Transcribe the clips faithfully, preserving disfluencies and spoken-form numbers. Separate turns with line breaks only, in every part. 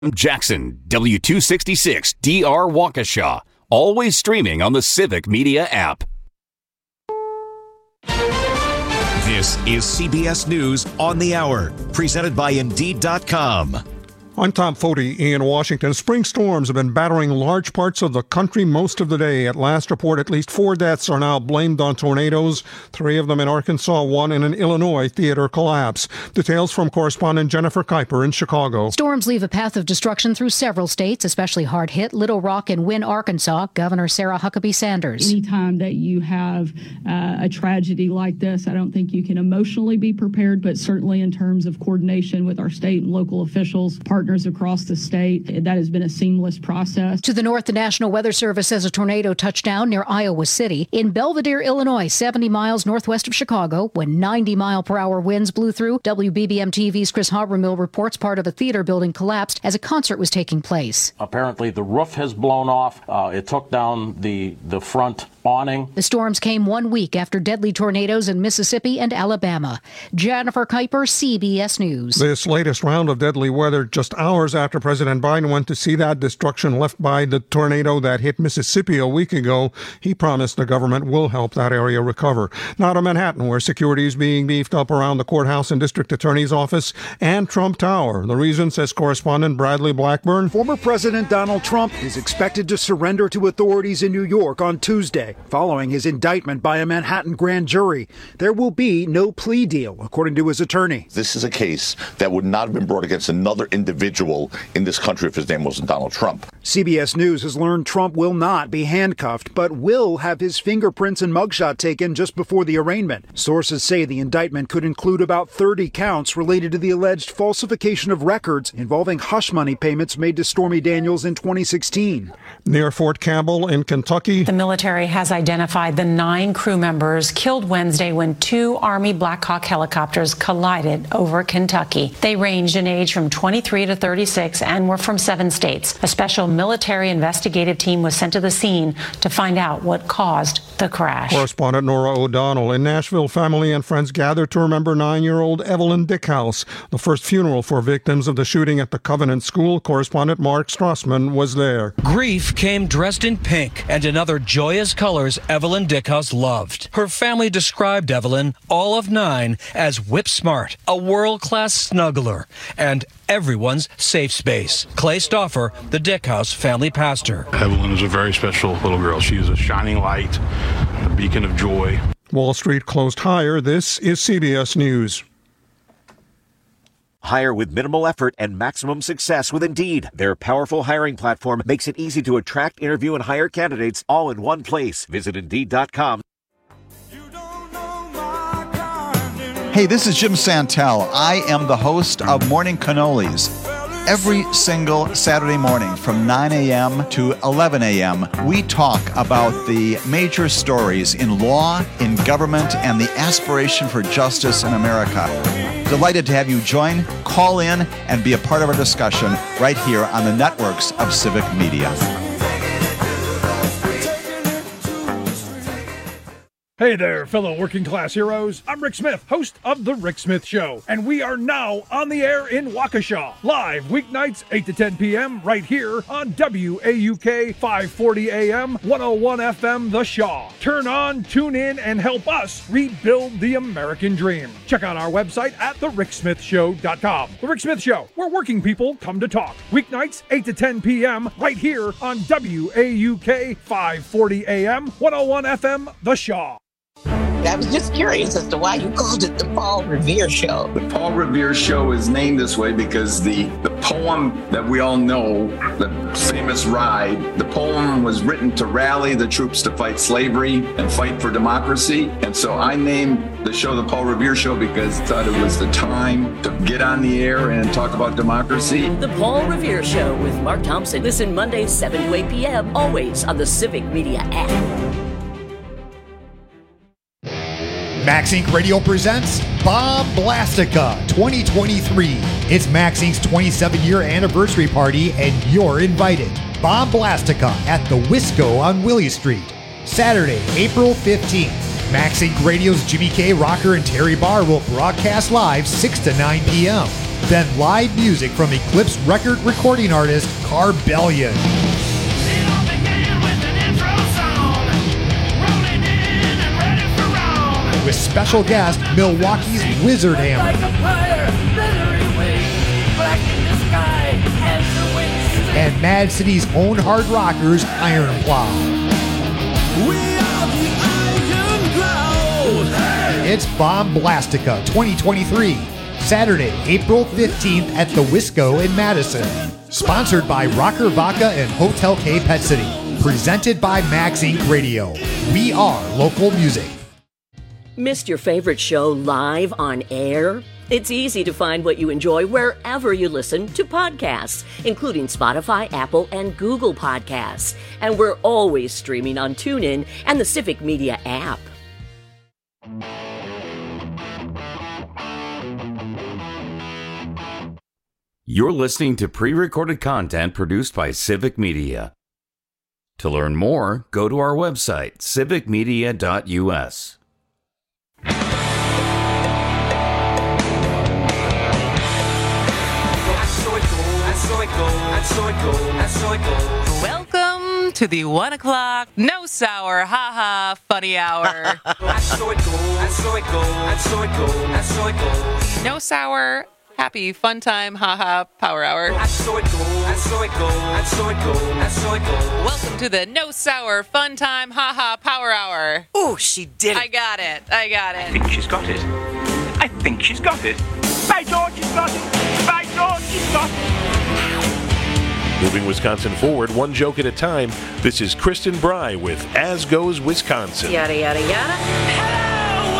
Jackson, W two sixty-six D R Waukesha. Always streaming on the Civic Media app.
This is C B S News on the Hour, presented by Indeed dot com.
I'm Tom Foti in Washington. Spring storms have been battering large parts of the country most of the day. At last report, at least four deaths are now blamed on tornadoes, three of them in Arkansas, one in an Illinois theater collapse. Details from correspondent Jennifer Kuiper in Chicago.
Storms leave a path of destruction through several states, especially hard-hit Little Rock and Wynne, Arkansas. Governor Sarah Huckabee Sanders.
Anytime that you have uh, a tragedy like this, I don't think you can emotionally be prepared, but certainly in terms of coordination with our state and local officials, partners across the state, that has been a seamless process.
To the north, the National Weather Service says a tornado touched down near Iowa City. In Belvidere, Illinois, seventy miles northwest of Chicago, when ninety mile per hour winds blew through. W B B M T V's Chris Habermill reports part of a theater building collapsed as a concert was taking place.
Apparently the roof has blown off. Uh, it took down the, the front awning.
The storms came one week after deadly tornadoes in Mississippi and Alabama. Jennifer Kuiper, C B S News.
This latest round of deadly weather just hours after President Biden went to see that destruction left by the tornado that hit Mississippi a week ago. He promised the government will help that area recover. Now to Manhattan, where security is being beefed up around the courthouse and district attorney's office and Trump Tower. The reason, says correspondent Bradley Blackburn.
Former President Donald Trump is expected to surrender to authorities in New York on Tuesday, following his indictment by a Manhattan grand jury. There will be no plea deal, according to his attorney.
This is a case that would not have been brought against another individual in this country if his name wasn't Donald Trump.
C B S News has learned Trump will not be handcuffed, but will have his fingerprints and mugshot taken just before the arraignment. Sources say the indictment could include about thirty counts related to the alleged falsification of records involving hush money payments made to Stormy Daniels in twenty sixteen.
Near Fort Campbell in Kentucky,
the military has identified the nine crew members killed Wednesday when two Army Black Hawk helicopters collided over Kentucky. They ranged in age from twenty-three to thirty-six and were from seven states. A special military investigative team was sent to the scene to find out what caused the crash.
Correspondent Nora O'Donnell. In Nashville, family and friends gathered to remember nine-year-old Evelyn Dickhouse, the first funeral for victims of the shooting at the Covenant School. Correspondent Mark Strassman was there.
Grief came dressed in pink and in other joyous colors Evelyn Dickhouse loved. Her family described Evelyn, all of nine, as whip-smart, a world-class snuggler, and everyone's safe space. Clay Stauffer, the Dickhouse family pastor.
Evelyn is a very special little girl. She is a shining light, a beacon of joy.
Wall Street closed higher. This is C B S News.
Hire with minimal effort and maximum success with Indeed. Their powerful hiring platform makes it easy to attract, interview, and hire candidates all in one place. Visit Indeed dot com.
Hey, this is Jim Santel. I am the host of Morning Cannolis. Every single Saturday morning from nine a.m. to eleven a.m., we talk about the major stories in law, in government, and the aspiration for justice in America. Delighted to have you join, call in, and be a part of our discussion right here on the networks of Civic Media.
Hey there, fellow working class heroes. I'm Rick Smith, host of The Rick Smith Show, and we are now on the air in Waukesha, live weeknights eight to ten p.m. right here on W A U K five forty A M, one oh one F M The Shaw. Turn on, tune in, and help us rebuild the American dream. Check out our website at the rick smith show dot com. The Rick Smith Show, where working people come to talk. Weeknights eight to ten p.m. right here on W A U K five forty A M, one oh one F M The Shaw.
I was just curious as to why you called it the Paul Revere Show.
The Paul Revere Show is named this way because the, the poem that we all know, the famous Ride, the poem was written to rally the troops to fight slavery and fight for democracy. And so I named the show the Paul Revere Show because I thought it was the time to get on the air and talk about democracy.
The Paul Revere Show with Mark Thompson. Listen Mondays seven to eight p.m. always on the Civic Media app.
Max Incorporated. Radio presents Bob Blastica twenty twenty-three. It's Max Incorporated's twenty-seven year anniversary party, and you're invited. Bob Blastica at the Wisco on Willie Street, Saturday, April fifteenth. Max Incorporated Radio's Jimmy K. Rocker and Terry Barr will broadcast live six to nine p.m. Then live music from Eclipse record recording artist Carbellion. With special guest Milwaukee's Wizard Hammer. And Mad City's own hard rockers Iron Plow. It's Bomblastica twenty twenty-three, Saturday, April fifteenth at the Wisco in Madison. Sponsored by Rocker Vodka and Hotel K Pet City. Presented by Max Incorporated. Radio. We are local music.
Missed your favorite show live on air? It's easy to find what you enjoy wherever you listen to podcasts, including Spotify, Apple, and Google Podcasts. And we're always streaming on TuneIn and the Civic Media app.
You're listening to pre-recorded content produced by Civic Media. To learn more, go to our website, civic media dot u s.
Welcome to the one o'clock no sour haha funny hour. No sour happy fun time haha power hour. Welcome to the no sour fun time haha power hour.
Oh, she did it.
I got it. I got it.
I think she's got it. I think she's got it. By George, she's got it. By George, she's got it.
Moving Wisconsin forward, one joke at a time. This is Kristen Bry with As Goes Wisconsin.
Yada, yada, yada.
Hello,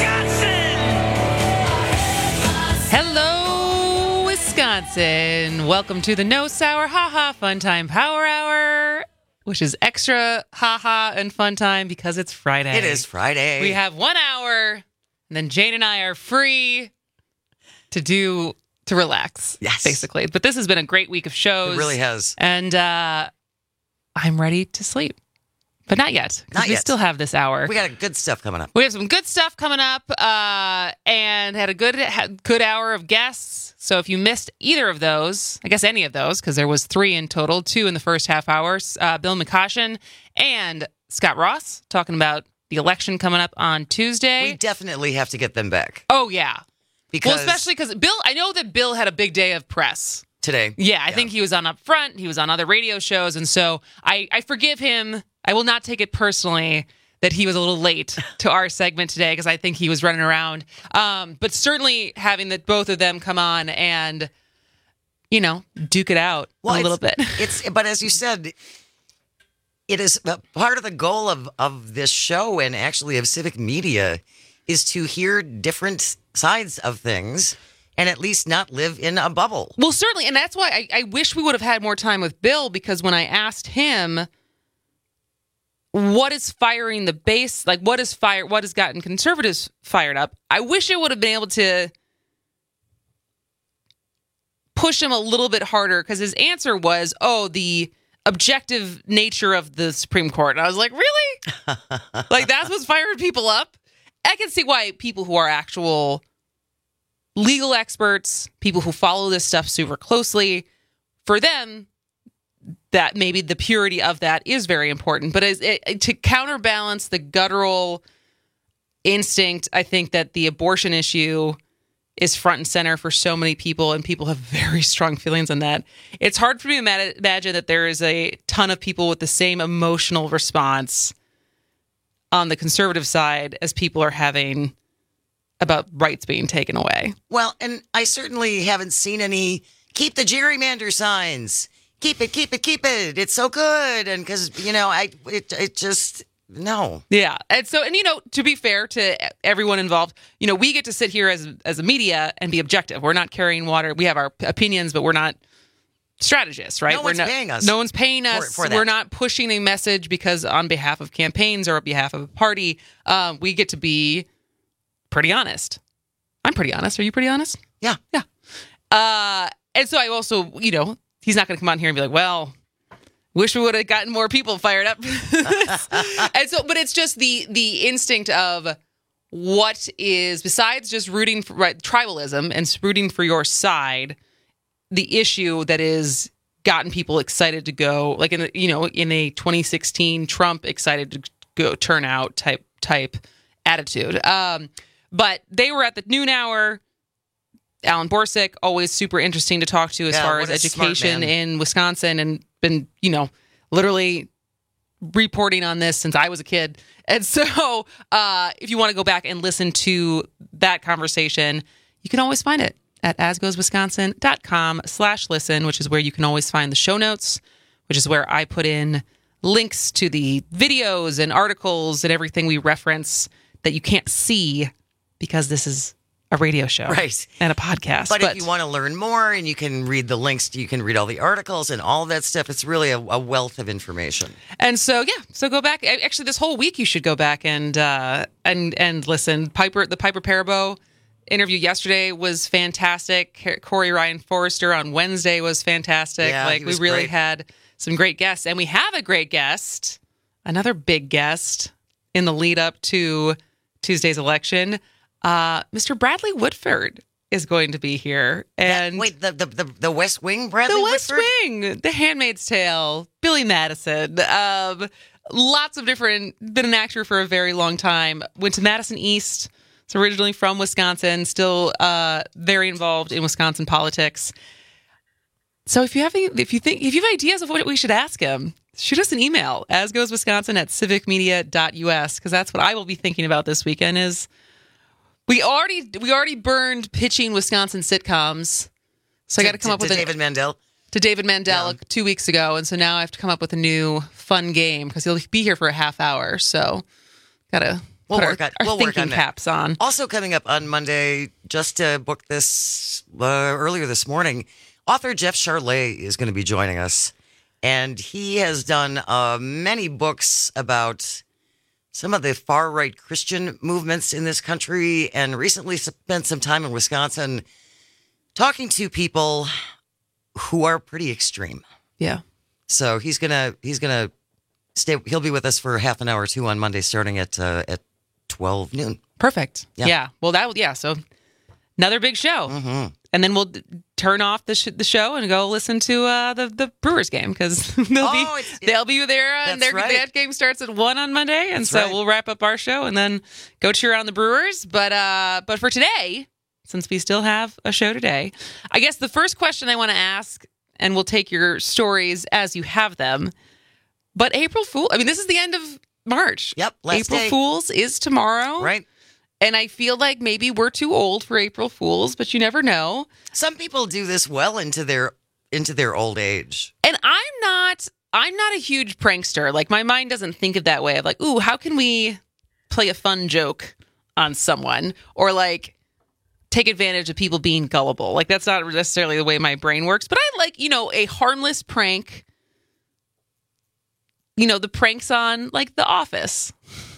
Wisconsin!
Hello, Wisconsin. Welcome to the No Sour Haha Fun Time Power Hour, which is extra haha and fun time because it's Friday.
It is Friday.
We have one hour, and then Jane and I are free to do... to relax,
yes,
basically. But this has been a great week of shows.
It really has.
And uh, I'm ready to sleep. But not yet.
Not
we
yet.
still have this hour.
We got good stuff coming up.
We have some good stuff coming up uh, and had a good had good hour of guests. So if you missed either of those, I guess any of those, because there was three in total, two in the first half hour, uh, Bill McCoshen and Scott Ross talking about the election coming up on Tuesday.
We definitely have to get them back.
Oh, yeah.
Because
well, especially because Bill, I know that Bill had a big day of press
today.
Yeah, I yeah. think he was on Up Front. He was on other radio shows. And so I, I forgive him. I will not take it personally that he was a little late to our segment today because I think he was running around. Um, but certainly having that both of them come on and, you know, duke it out well, a little bit.
It's But as you said, it is part of the goal of, of this show and actually of Civic Media is to hear different sides of things and at least not live in a bubble.
Well, certainly. And that's why I, I wish we would have had more time with Bill, because when I asked him what is firing the base, like what is fire, what has gotten conservatives fired up, I wish I would have been able to push him a little bit harder, because his answer was, oh, the objective nature of the Supreme Court. And I was like, really? Like that's what's firing people up? I can see why people who are actual legal experts, people who follow this stuff super closely, for them, that maybe the purity of that is very important. But as it, to counterbalance the guttural instinct, I think that the abortion issue is front and center for so many people, and people have very strong feelings on that. It's hard for me to imagine that there is a ton of people with the same emotional response on the conservative side as people are having about rights being taken away.
Well, and I certainly haven't seen any keep the gerrymander signs. Keep it, keep it, keep it. It's so good. And because, you know, I it, it just, no.
Yeah. And so, and, you know, to be fair to everyone involved, you know, we get to sit here as, as a media and be objective. We're not carrying water. We have our opinions, but we're not strategists, right?
No
We're
one's
not,
paying us.
No one's paying us.
For, for that.
We're not pushing a message because on behalf of campaigns or on behalf of a party, um, we get to be pretty honest. I'm pretty honest. Are you pretty honest?
Yeah.
Yeah. Uh, and so I also, you know, he's not going to come on here and be like, well, wish we would have gotten more people fired up. And so, but it's just the the instinct of what is, besides just rooting for right, tribalism and rooting for your side, the issue that is gotten people excited to go, like in a, you know, in a twenty sixteen Trump excited to go turn out type type attitude. Um, but they were at the noon hour. Alan Borsick, always super interesting to talk to as
Yeah,
far
what
as
a smart
education
man.
in Wisconsin, and been, you know, literally reporting on this since I was a kid. And so uh, if you want to go back and listen to that conversation, you can always find it at asgoeswisconsin.com slash listen, which is where you can always find the show notes, which is where I put in links to the videos and articles and everything we reference that you can't see because this is a radio show,
Right.
and a podcast.
But, if you want to learn more and you can read the links, you can read all the articles and all that stuff. It's really a, a wealth of information.
And so, yeah, so go back. Actually, this whole week you should go back and uh, and and listen. Piper, the Piper Parabo interview yesterday was fantastic. Corey Ryan Forrester on Wednesday was fantastic.
Yeah,
like
he
we
was
really
great.
had some great guests, and we have a great guest, another big guest in the lead up to Tuesday's election. Uh, Mister Bradley Whitford is going to be here, and
That- wait, the, the the the West Wing, Bradley
the West
Whitford?
Wing, The Handmaid's Tale, Billy Madison, um, lots of different. Been an actor for a very long time. Went to Madison East. Is originally from Wisconsin. Still uh, very involved in Wisconsin politics. So if you have any, if you think if you have ideas of what we should ask him, shoot us an email, asgoeswisconsin at civicmedia dot u s, because that's what I will be thinking about this weekend. Is we already we already burned pitching Wisconsin sitcoms, so I got to come
to,
up with
to
a,
David Mandel.
to David Mandel like, two weeks ago, and so now I have to come up with a new fun game because he'll be here for a half hour. So gotta
We'll
put
work
our,
on,
our
we'll work
thinking
on that.
caps on.
Also coming up on Monday, just to book this uh, earlier this morning, author Jeff Charlet is going to be joining us. And he has done uh, many books about some of the far-right Christian movements in this country, and recently spent some time in Wisconsin talking to people who are pretty extreme.
Yeah.
So he's gonna he's gonna stay. He'll be with us for half an hour or two on Monday, starting at uh, at twelve noon.
Perfect.
Yeah.
Yeah. Well, that yeah. So another big show,
Mm-hmm.
and then we'll d- turn off the sh- the show and go listen to uh, the the Brewers game because they'll
Oh,
be
it's-
they'll be there, uh, and
That's
their
right.
that game starts at one on Monday, and
That's
so
right.
we'll wrap up our show and then go cheer on the Brewers. But uh, but for today, since we still have a show today, I guess the first question I want to ask, and we'll take your stories as you have them. But April Fool, I mean, this is the end of March.
Yep, last
April
day.
Fools is tomorrow.
Right.
And I feel like maybe we're too old for April Fools, but you never know.
Some people do this well into their into their old age.
And I'm not I'm not a huge prankster. Like my mind doesn't think of that way of like, ooh, how can we play a fun joke on someone? Or like take advantage of people being gullible. Like that's not necessarily the way my brain works. But I like, you know, a harmless prank. You know, the pranks on like The Office.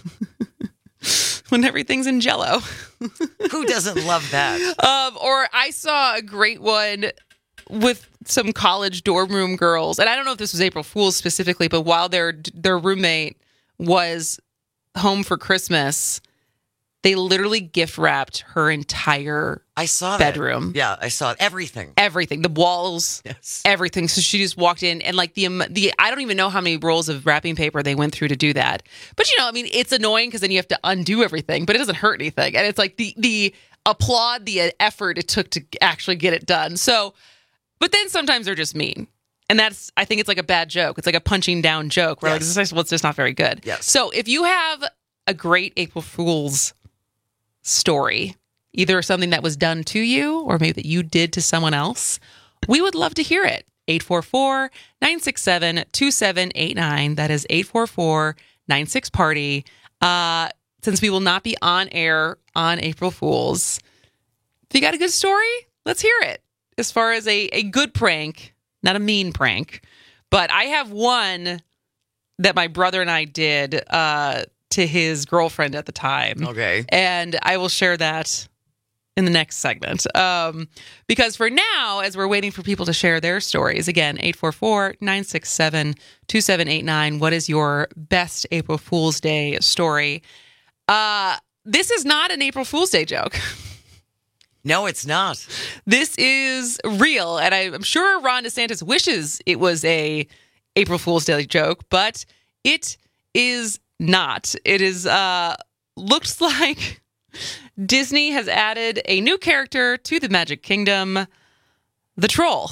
When everything's in Jell-O.
Who doesn't love that?
Um, or I saw a great one with some college dorm room girls, and I don't know if this was April Fool's specifically, but while their their roommate was home for Christmas, they literally gift wrapped her entire
I saw
bedroom.
That. Yeah, I saw it. Everything.
Everything, the walls,
yes.
everything. So she just walked in, and like the um, the I don't even know how many rolls of wrapping paper they went through to do that. But you know, I mean, it's annoying because then you have to undo everything, but it doesn't hurt anything. And it's like the the applaud the effort it took to actually get it done. So, but then sometimes they're just mean, and that's I think it's like a bad joke. It's like a punching down joke where
Yes.
like this is well, it's just not very good.
Yes.
So if you have a great April Fool's story, either something that was done to you or maybe that you did to someone else, we would love to hear it. eight four four, nine six seven, two seven eight nine. That is eight four four, nine six party. Uh, since we will not be on air on April Fools, if you got a good story, let's hear it. As far as a, a good prank, not a mean prank, but I have one that my brother and I did uh, to his girlfriend at the time.
Okay.
And I will share that in the next segment. Um, because for now, as we're waiting for people to share their stories, again, eight four four, nine six seven, two seven eight nine. What is your best April Fool's Day story? Uh, this is not an April Fool's Day joke.
No, it's not.
This is real, and I'm sure Ron DeSantis wishes it was a April Fool's Day joke, but it is not. It is uh, looks like Disney has added a new character to the Magic Kingdom, the Troll.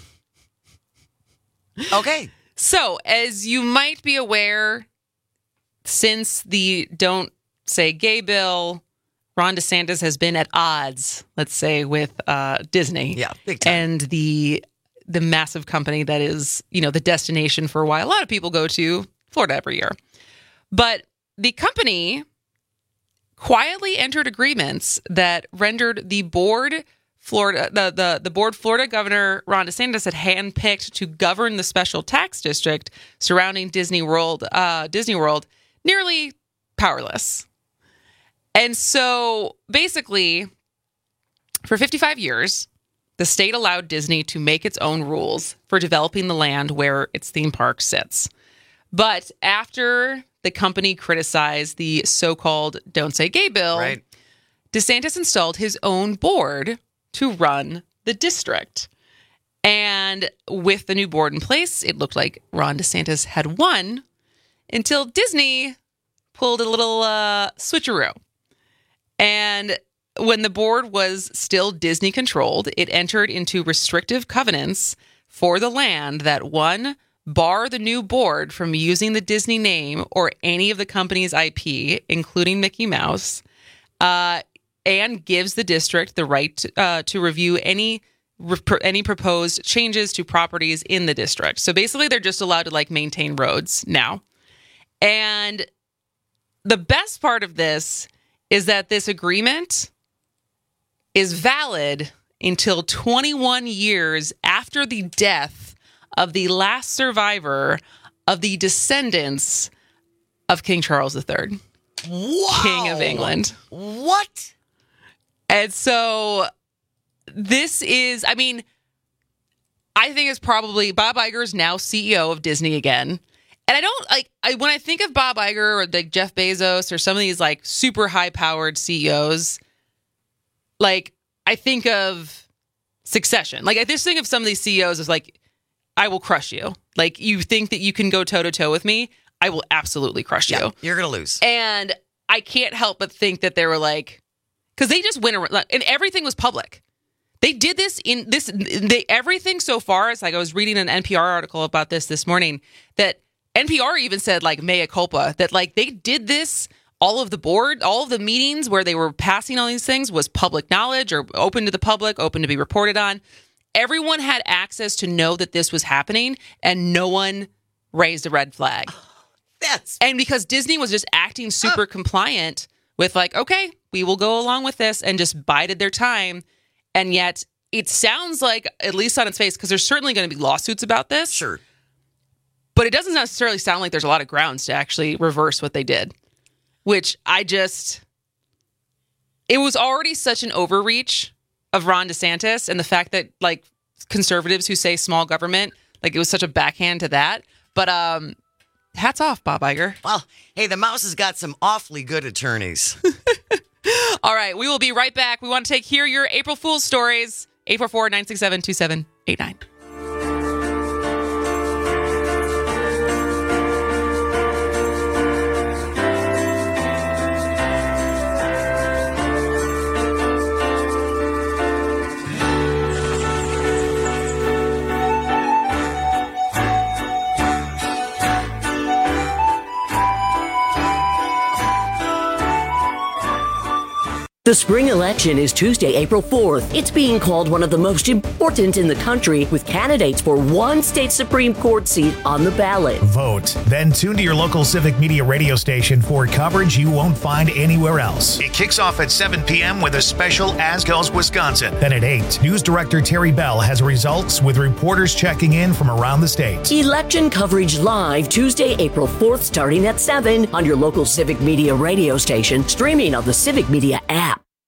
Okay.
So, as you might be aware, since the Don't Say Gay bill, Ron DeSantis has been at odds, let's say, with uh, Disney.
Yeah, big time.
And the the massive company that is, you know, the destination for why a lot of people go to Florida every year. But the company quietly entered agreements that rendered the board Florida the the, the board Florida Governor Ron DeSantis had handpicked to govern the special tax district surrounding Disney World uh, Disney World nearly powerless. And so basically, for fifty-five years, the state allowed Disney to make its own rules for developing the land where its theme park sits. But after the company criticized the so-called Don't Say Gay bill, right, DeSantis installed his own board to run the district. And with the new board in place, it looked like Ron DeSantis had won until Disney pulled a little uh, switcheroo. And when the board was still Disney controlled, it entered into restrictive covenants for the land that, one, bar the new board from using the Disney name or any of the company's I P, including Mickey Mouse, uh, and gives the district the right to, uh, to review any any proposed changes to properties in the district. So basically, they're just allowed to like maintain roads now. And the best part of this is that this agreement is valid until twenty-one years after the death of the last survivor of the descendants of King Charles the Third.
Wow.
King of England.
What?
And so this is, I mean, I think it's probably Bob Iger is now C E O of Disney again. And I don't like I when I think of Bob Iger or like Jeff Bezos or some of these like super high powered C E Os, like I think of Succession. Like I just think of some of these C E Os as like, I will crush you. Like you think that you can go toe to toe with me, I will absolutely crush
yeah,
you.
You're gonna lose.
And I can't help but think that they were like, because they just went around, and everything was public. They did this in this. They everything so far. It's like I was reading an N P R article about this this morning that N P R even said like mea culpa, that like they did this, all of the board, all of the meetings where they were passing all these things was public knowledge or open to the public, open to be reported on. Everyone had access to know that this was happening and no one raised a red flag.
That's
And because Disney was just acting super uh. compliant with like, okay, we will go along with this and just bided their time. And yet it sounds like, at least on its face, because there's certainly going to be lawsuits about this.
Sure.
But it doesn't necessarily sound like there's a lot of grounds to actually reverse what they did, which I just, it was already such an overreach of Ron DeSantis and the fact that like conservatives who say small government, like it was such a backhand to that. But um, hats off, Bob Iger.
Well, hey, the mouse has got some awfully good attorneys.
All right, we will be right back. We want to take hear your April Fool's stories. eight four four, nine six seven, two seven eight nine.
The spring election is Tuesday, April fourth. It's being called one of the most important in the country, with candidates for one state Supreme Court seat on the ballot.
Vote. Then tune to your local Civic Media radio station for coverage you won't find anywhere else. It kicks off at seven p.m. with a special As Goes Wisconsin. Then at eight, News Director Terry Bell has results with reporters checking in from around the state.
Election coverage live Tuesday, April fourth, starting at seven on your local Civic Media radio station, streaming on the Civic Media app.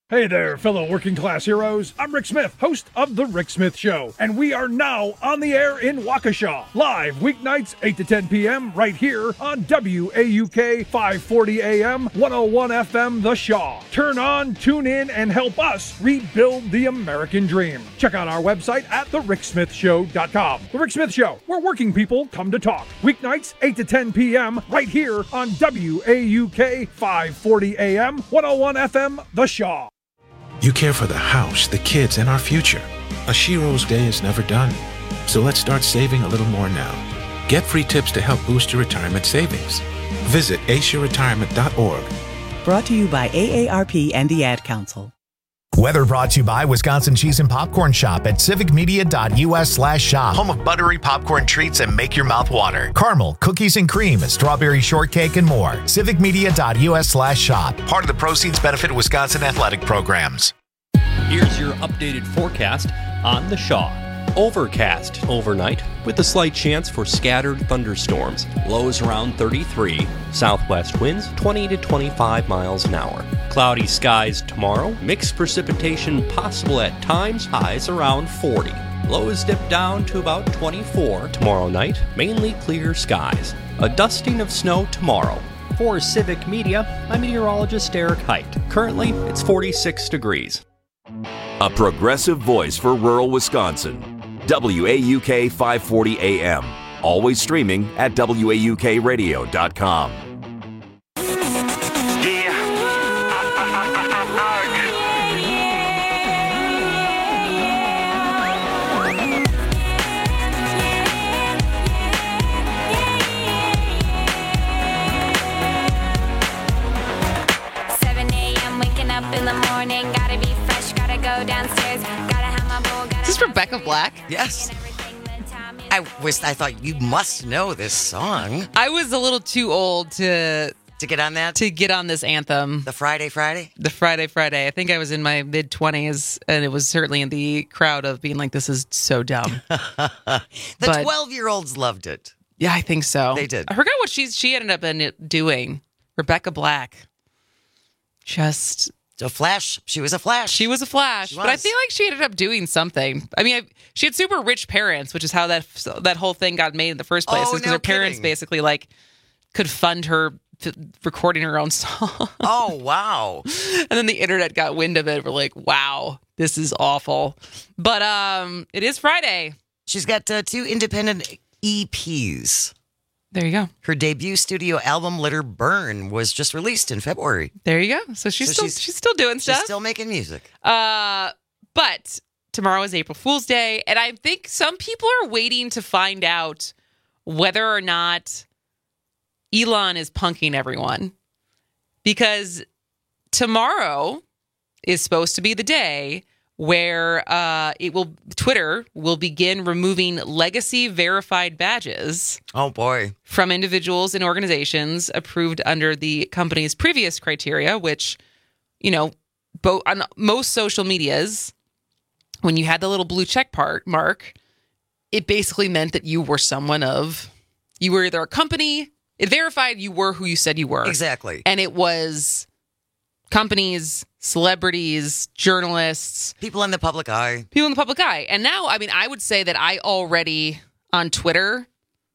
Hey there, fellow working class heroes. I'm Rick Smith, host of The Rick Smith Show, and we are now on the air in Waukesha, live weeknights eight to ten p.m. right here on W A U K five forty A M, one oh one F M The Shaw. Turn on, tune in, and help us rebuild the American dream. Check out our website at the rick smith show dot com. The Rick Smith Show, where working people come to talk. Weeknights eight to ten p.m. right here on W A U K five forty A M, one oh one F M The Shaw.
You care for the house, the kids, and our future. A Shiro's day is never done. So let's start saving a little more now. Get free tips to help boost your retirement savings. Visit asia retirement dot org.
Brought to you by A A R P and the Ad Council.
Weather brought to you by Wisconsin Cheese and Popcorn Shop at civicmedia.us slash shop. Home of buttery popcorn treats and make your mouth water. Caramel, cookies and cream, strawberry shortcake, and more. civicmedia.us slash shop. Part of the proceeds benefit Wisconsin athletic programs.
Here's your updated forecast on the Shaw. Overcast overnight with a slight chance for scattered thunderstorms. Lows around thirty-three. Southwest winds twenty to twenty-five miles an hour. Cloudy skies tomorrow. Mixed precipitation possible at times. Highs around forty. Lows dip down to about twenty-four. Tomorrow night, mainly clear skies. A dusting of snow tomorrow. For Civic Media, I'm meteorologist Eric Height. Currently, it's forty-six degrees.
A progressive voice for rural Wisconsin. W A U K five forty A M. Always streaming at W A U K radio dot com.
seven a.m. waking up in the morning, gotta be fresh, gotta go downstairs, gotta have my bowl.
Is this Rebecca Black?
Yes. I was. I thought you must know this song.
I was a little too old to
to get on that.
To get on this anthem.
The Friday Friday.
The Friday Friday. I think I was in my mid twenties, and it was certainly in the crowd of being like, "This is so dumb."
The twelve-year-olds loved it.
Yeah, I think so.
They did.
I forgot what she's she ended up in it doing. Rebecca Black. Just.
A Flash. She was a Flash.
She was a Flash.
She
but I
was.
feel like she ended up doing something. I mean, I, she had super rich parents, which is how that that whole thing got made in the first place.
Oh,
Because
no
her parents
kidding.
basically like could fund her f- recording her own song.
Oh, wow.
And then the internet got wind of it. We're like, wow, this is awful. But um, it is Friday.
She's got uh, two independent E Ps.
There you go.
Her debut studio album, Let Her Burn, was just released in February.
There you go. So she's
So
still
she's-
she's, still doing stuff.
She's still making music.
Uh, but tomorrow is April Fool's Day, and I think some people are waiting to find out whether or not Elon is punking everyone. Because tomorrow is supposed to be the day where uh, it will Twitter will begin removing legacy verified badges.
Oh, boy.
From individuals and organizations approved under the company's previous criteria, which, you know, both on most social medias, when you had the little blue check part mark, it basically meant that you were someone of, you were either a company, it verified you were who you said you were.
Exactly.
And it was companies, celebrities, journalists,
people in the public eye.
People in the public eye. And now, I mean, I would say that I already on Twitter,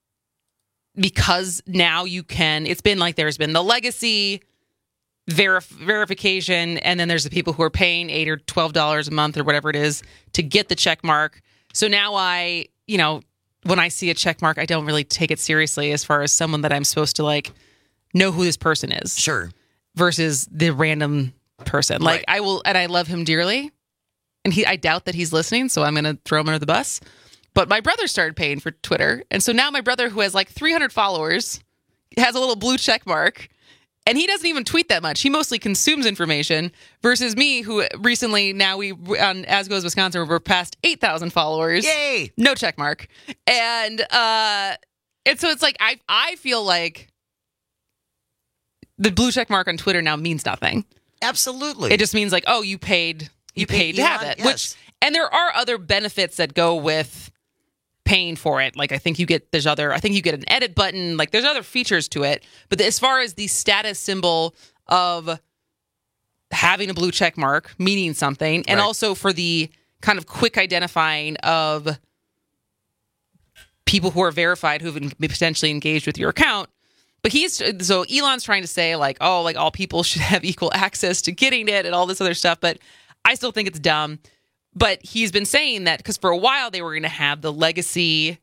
because now you can, it's been like there's been the legacy verif- verification, and then there's the people who are paying eight or twelve dollars a month or whatever it is to get the check mark. So now I, you know, when I see a check mark, I don't really take it seriously as far as someone that I'm supposed to like know who this person is.
Sure.
Versus the random person. Like
Right.
I will, and I love him dearly. And he, I doubt that he's listening, so I'm going to throw him under the bus. But my brother started paying for Twitter. And so now my brother, who has like three hundred followers, has a little blue check mark. And he doesn't even tweet that much. He mostly consumes information versus me, who recently, now we, on As Goes Wisconsin, we're past eight thousand followers.
Yay!
No check mark. And, uh, and so it's like, I, I feel like the blue check mark on Twitter now means nothing.
Absolutely.
It just means like, oh, you paid, you,
You
paid,
paid
to have
Elon?
it.
Yes.
Which, and there are other benefits that go with paying for it. Like I think you get, there's other, I think you get an edit button. Like there's other features to it. But as far as the status symbol of having a blue check mark, meaning something, and
Right.
also for the kind of quick identifying of people who are verified who've been potentially engaged with your account. But he's so Elon's trying to say like, oh, like all people should have equal access to getting it and all this other stuff. But I still think it's dumb. But he's been saying that because for a while they were going to have the legacy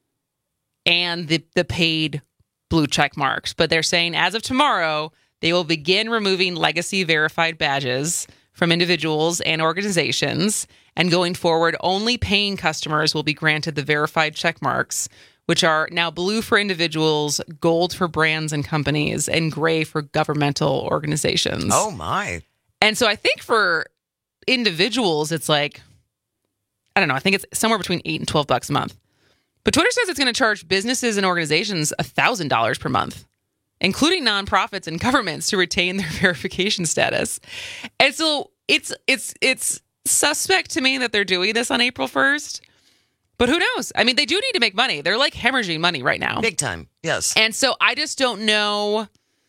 and the the paid blue check marks. But they're saying as of tomorrow, they will begin removing legacy verified badges from individuals and organizations. And going forward, only paying customers will be granted the verified check marks, which are now blue for individuals, gold for brands and companies, and gray for governmental organizations.
Oh, my.
And so I think for individuals, it's like, I don't know, I think it's somewhere between eight and twelve bucks a month. But Twitter says it's going to charge businesses and organizations one thousand dollars per month, including nonprofits and governments, to retain their verification status. And so it's it's it's suspect to me that they're doing this on April first. But who knows? I mean, they do need to make money. They're like hemorrhaging money right now.
Big time. Yes.
And so I just don't know.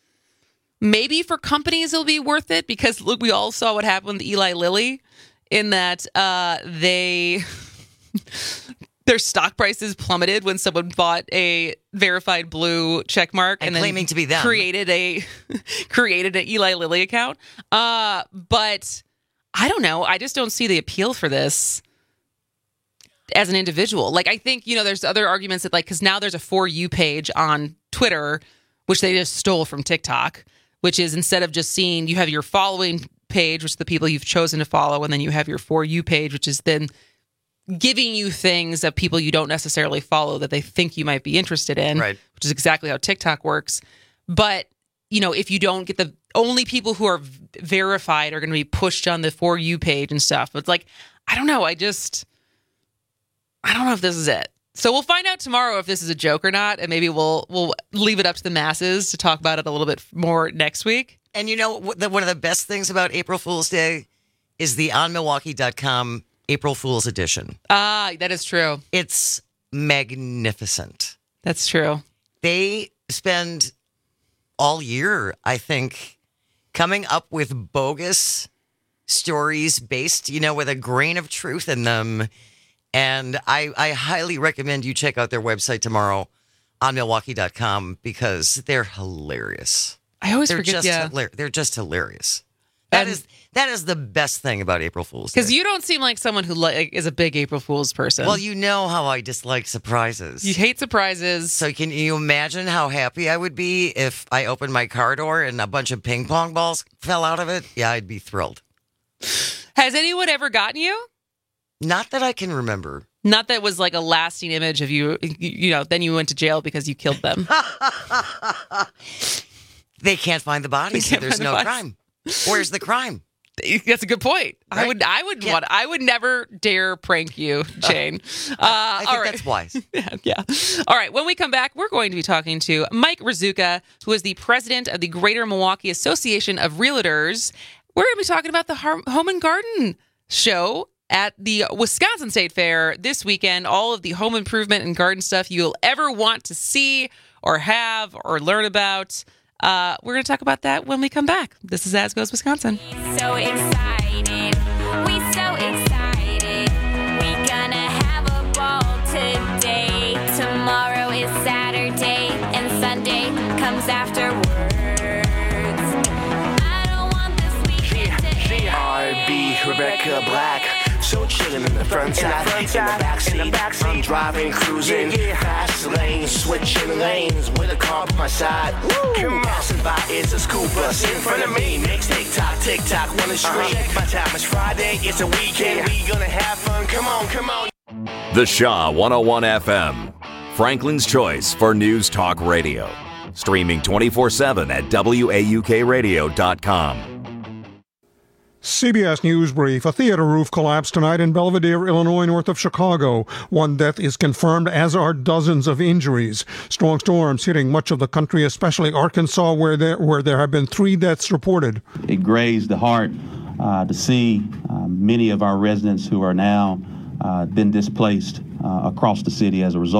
Maybe for companies it'll be worth it because look, we all saw what happened with Eli Lilly in that uh, they their stock prices plummeted when someone bought a verified blue check mark and,
And
then
claiming to be them.
created a created an Eli Lilly account. Uh, but I don't know. I just don't see the appeal for this as an individual. Like, I think, you know, there's other arguments that, like, because now there's a For You page on Twitter, which they just stole from TikTok, which is instead of just seeing, you have your following page, which is the people you've chosen to follow, and then you have your For You page, which is then giving you things of people you don't necessarily follow that they think you might be interested in,
Right.
which is exactly how TikTok works. But, you know, if you don't get the only people who are v- verified are going to be pushed on the For You page and stuff. It's like, I don't know. I just, I don't know if this is it. So we'll find out tomorrow if this is a joke or not, and maybe we'll we'll leave it up to the masses to talk about it a little bit more next week.
And you know, wh- the, one of the best things about April Fool's Day is the on milwaukee dot com April Fool's edition.
Ah, that is true.
It's magnificent.
That's true.
They spend all year, I think, coming up with bogus stories based, you know, with a grain of truth in them. And I, I highly recommend you check out their website tomorrow on milwaukee dot com because they're hilarious.
I always
they're
forget,
just
yeah.
hilar- they're just hilarious. That is that is the best thing about April Fool's Day.
Because you don't seem like someone who like is a big April Fool's person.
Well, you know how I dislike surprises.
You hate surprises.
So can you imagine how happy I would be if I opened my car door and a bunch of ping pong balls fell out of it? Yeah, I'd be thrilled.
Has anyone ever gotten you?
Not that I can remember.
Not that was like a lasting image of you, you, you know, then you went to jail because you killed them.
They can't find the bodies, so
can't
there's
find the
no
bodies.
crime. Where's the crime?
That's a good point. I
Right?
would, I would
Yeah.
want, I would never dare prank you, Jane. Uh,
I think
all right.
that's wise.
yeah, yeah. All right. When we come back, we're going to be talking to Mike Rizuka, who is the president of the Greater Milwaukee Association of Realtors. We're going to be talking about the Har- Home and Garden show at the Wisconsin State Fair this weekend. All of the home improvement and garden stuff you'll ever want to see or have or learn about. Uh, we're going to talk about that when we come back. This is As Goes Wisconsin.
So excited, we so excited. We gonna have a ball today. Tomorrow is Saturday and Sunday comes afterwards. I don't want this weekend to end.
R B Rebecca Black. So chillin' in the front side, in the backseat, I'm driving, cruising, fast lane, switching lanes with a car by my side. Come passing by, it's a school bus in front of me. Makes tick-tock, tick-tock, on the street. By the time it's Friday, it's a weekend, we gonna have fun. Come on, come on.
The Shaw one oh one F M, Franklin's choice for news talk radio. Streaming twenty-four seven at W A U K radio dot com.
C B S News Brief. A theater roof collapsed tonight in Belvedere, Illinois, north of Chicago. One death is confirmed, as are dozens of injuries. Strong storms hitting much of the country, especially Arkansas, where there, where there have been three deaths reported.
It grazed the heart uh, to see uh, many of our residents who are now uh, been displaced uh, across the city as a result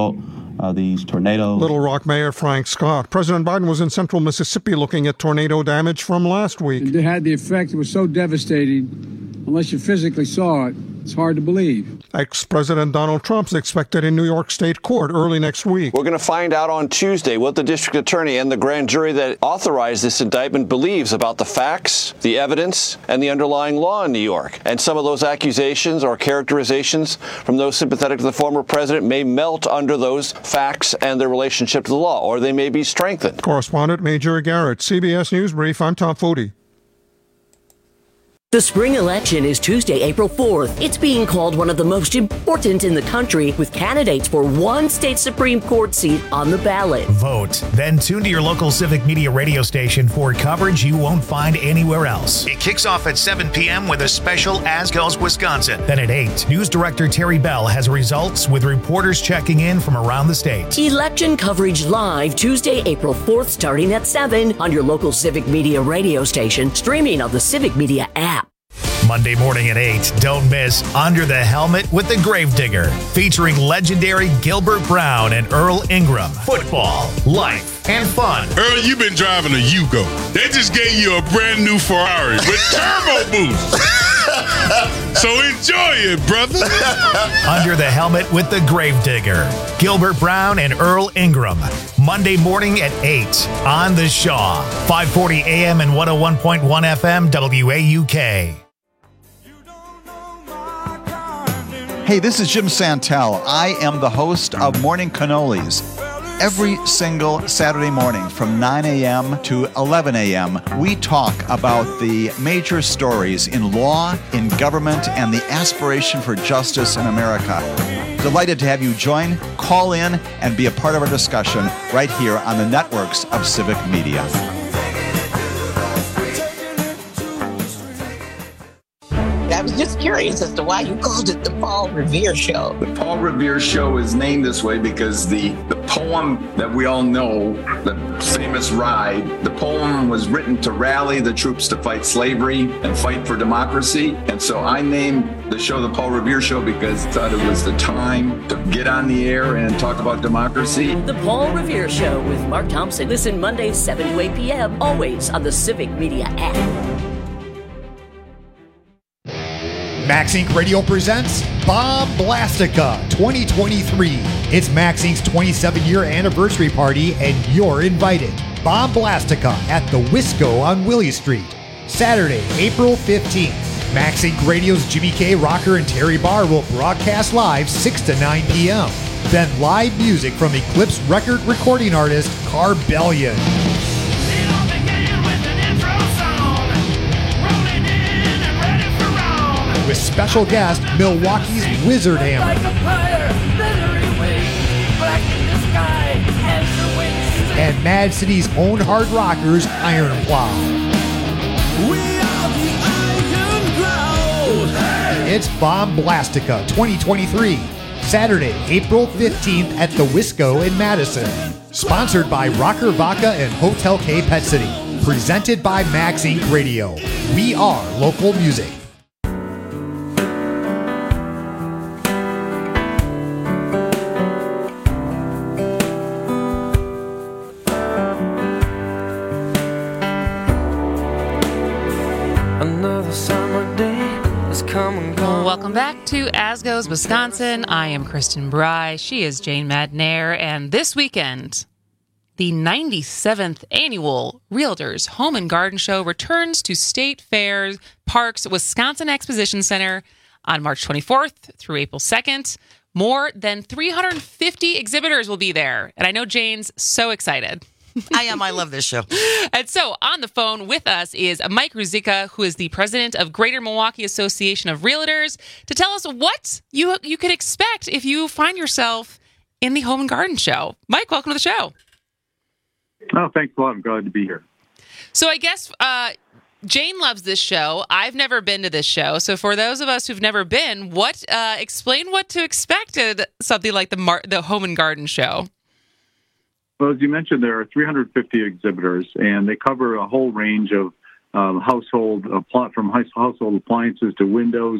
uh, these tornadoes.
Little Rock Mayor Frank Scott. President Biden was in central Mississippi looking at tornado damage from last week.
It had the effect. It was so devastating. Unless you physically saw it, it's hard to believe.
Ex-President Donald Trump's expected in New York State Court early next week.
We're going to find out on Tuesday what the district attorney and the grand jury that authorized this indictment believes about the facts, the evidence, and the underlying law in New York. And some of those accusations or characterizations from those sympathetic to the former president may melt under those facts and their relationship to the law, or they may be strengthened.
Correspondent Major Garrett, C B S News Brief. I'm Tom Foodie.
The spring election is Tuesday, April fourth. It's being called one of the most important in the country, with candidates for one state Supreme Court seat on the ballot.
Vote. Then tune to your local Civic Media radio station for coverage you won't find anywhere else. It kicks off at seven p.m. with a special As Goes Wisconsin. Then at eight, News Director Terry Bell has results with reporters checking in from around the state.
Election coverage live Tuesday, April fourth, starting at seven on your local Civic Media radio station, streaming on the Civic Media app.
Monday morning at eight, don't miss Under the Helmet with the Gravedigger, featuring legendary Gilbert Brown and Earl Ingram. Football, life, and fun.
Earl, you've been driving a Yugo. They just gave you a brand new Ferrari with turbo boost. So enjoy it, brother.
Under the Helmet with the Gravedigger, Gilbert Brown and Earl Ingram. Monday morning at eight on The Shaw. five forty a.m. and one oh one point one F M W A U K.
Hey, this is Jim Santel. I am the host of Morning Cannolis. Every single Saturday morning from nine a.m. to eleven a.m., we talk about the major stories in law, in government, and the aspiration for justice in America. Delighted to have you join, call in, and be a part of our discussion right here on the networks of Civic Media.
I was just curious as to why you called it the Paul Revere Show.
The Paul Revere Show is named this way because the, the poem that we all know, the famous Ride, the poem was written to rally the troops to fight slavery and fight for democracy. And so I named the show the Paul Revere Show because I thought it was the time to get on the air and talk about democracy.
The Paul Revere Show with Mark Thompson. Listen Mondays, seven to eight p.m., always on the Civic Media app.
Max Incorporated. Radio presents Bomb Blastica twenty twenty-three. It's Max Incorporated's twenty-seven year anniversary party, and you're invited. Bomb Blastica at the Wisco on Willie Street. Saturday, April fifteenth. Max Incorporated. Radio's Jimmy K. Rocker and Terry Barr will broadcast live six to nine p.m. Then live music from Eclipse record recording artist Carbellion. With special guest, Milwaukee's Wizard Hammer. And Mad City's own hard rockers, Iron Plow. It's Bomb Blastica twenty twenty-three. Saturday, April fifteenth at the Wisco in Madison. Sponsored by Rocker Vodka and Hotel K Pet City. Presented by Max Incorporated. Radio. We are local music.
Welcome back to As Goes Wisconsin. I am Kristen Bry. She is Jane Madnair. And this weekend, the ninety-seventh annual Realtors Home and Garden Show returns to State Fair Park's Wisconsin Exposition Center on March twenty-fourth through April second. More than three hundred fifty exhibitors will be there. And I know Jane's so excited.
I am. I love this show.
And so on the phone with us is Mike Ruzicka, who is the president of Greater Milwaukee Association of Realtors, to tell us what you you could expect if you find yourself in the Home and Garden Show. Mike, welcome to the show.
Oh, thanks a lot. I'm glad to be here.
So I guess uh, Jane loves this show. I've never been to this show. So for those of us who've never been, what uh, explain what to expect at something like the Mar- the Home and Garden Show.
Well, as you mentioned, there are three hundred fifty exhibitors, and they cover a whole range of um, household, uh, from household appliances to windows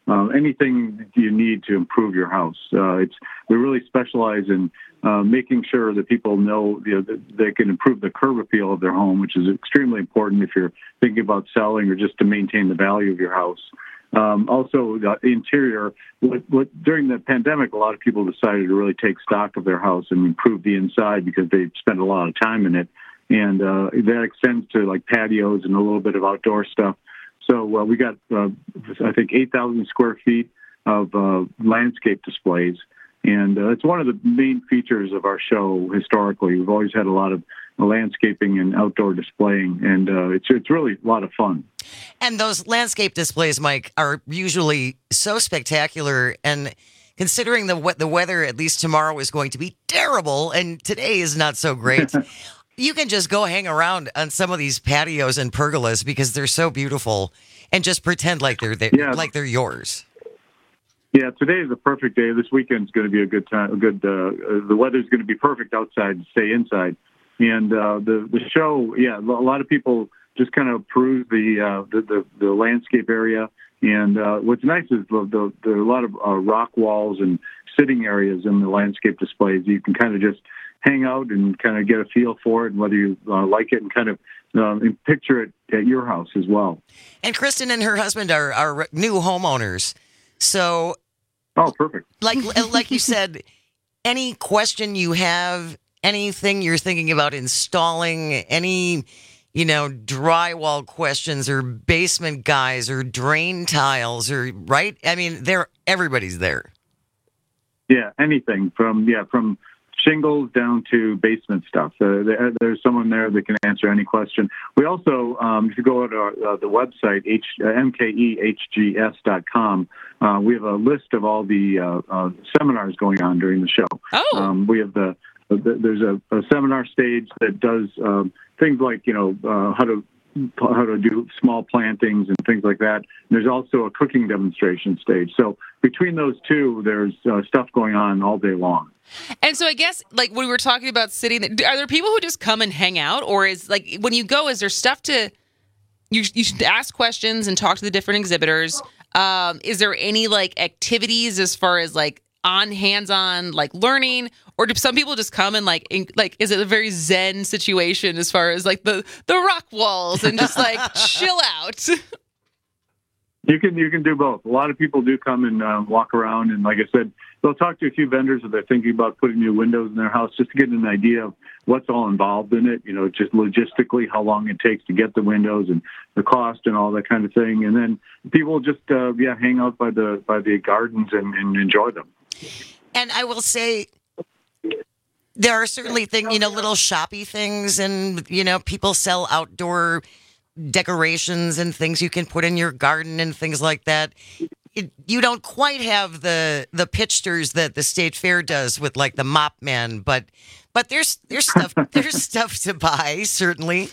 uh, anything you need to improve your house. Uh, it's we really specialize in uh, making sure that people know, you know that they can improve the curb appeal of their home, which is extremely important if you're thinking about selling or just to maintain the value of your house. Um, also, the interior. What, what, during the pandemic, a lot of people decided to really take stock of their house and improve the inside because they spent a lot of time in it, and uh, that extends to like patios and a little bit of outdoor stuff. So uh, we got, uh, I think, eight thousand square feet of uh, landscape displays, and uh, it's one of the main features of our show. Historically, we've always had a lot of landscaping and outdoor displaying, and uh, it's it's really a lot of fun.
And those landscape displays, Mike, are usually so spectacular. And considering the what the weather, at least tomorrow, is going to be terrible, and today is not so great, you can just go hang around on some of these patios and pergolas because they're so beautiful, and just pretend like they're there,
yeah.
like they're yours.
Yeah, today is a perfect day. This weekend's going to be a good time. A good. Uh, the weather's going to be perfect outside to stay inside. And uh, the the show, yeah, a lot of people just kind of peruse the uh, the, the the landscape area. And uh, what's nice is the, the, there are a lot of uh, rock walls and sitting areas in the landscape displays. You can kind of just hang out and kind of get a feel for it, and whether you uh, like it, and kind of um, and picture it at your house as well.
And Kristen and her husband are are new homeowners, so
oh, perfect.
Like like you said, any question you have. Anything you're thinking about installing, any, you know, drywall questions or basement guys or drain tiles or, right? I mean, they're everybody's there.
Yeah, anything from, yeah, from shingles down to basement stuff. Uh, there, there's someone there that can answer any question. We also, um, if you go to our, uh, the website, H, uh, M K E H G S dot com, uh, we have a list of all the uh, uh, seminars going on during the show.
Oh.
Um, we have the There's a, a seminar stage that does um, things like, you know, uh, how to how to do small plantings and things like that. And there's also a cooking demonstration stage. So between those two, there's uh, stuff going on all day long.
And so I guess, like, when we were talking about sitting, are there people who just come and hang out? Or is, like, when you go, is there stuff to, you, you should ask questions and talk to the different exhibitors? Um, is there any, like, activities as far as, like, on hands-on, like, learning? Or do some people just come and, like, in, like, is it a very zen situation as far as, like, the, the rock walls and just, like, chill out?
You can you can do both. A lot of people do come and uh, walk around, and like I said, they'll talk to a few vendors if they're thinking about putting new windows in their house, just to get an idea of what's all involved in it. You know, just logistically, how long it takes to get the windows and the cost and all that kind of thing. And then people just uh, yeah hang out by the by the gardens and, and enjoy them.
And I will say, there are certainly things, you know, little shoppy things, and, you know, people sell outdoor decorations and things you can put in your garden and things like that. It, you don't quite have the the pitchers that the State Fair does with, like, the Mop Man, but but there's there's stuff there's stuff to buy, certainly.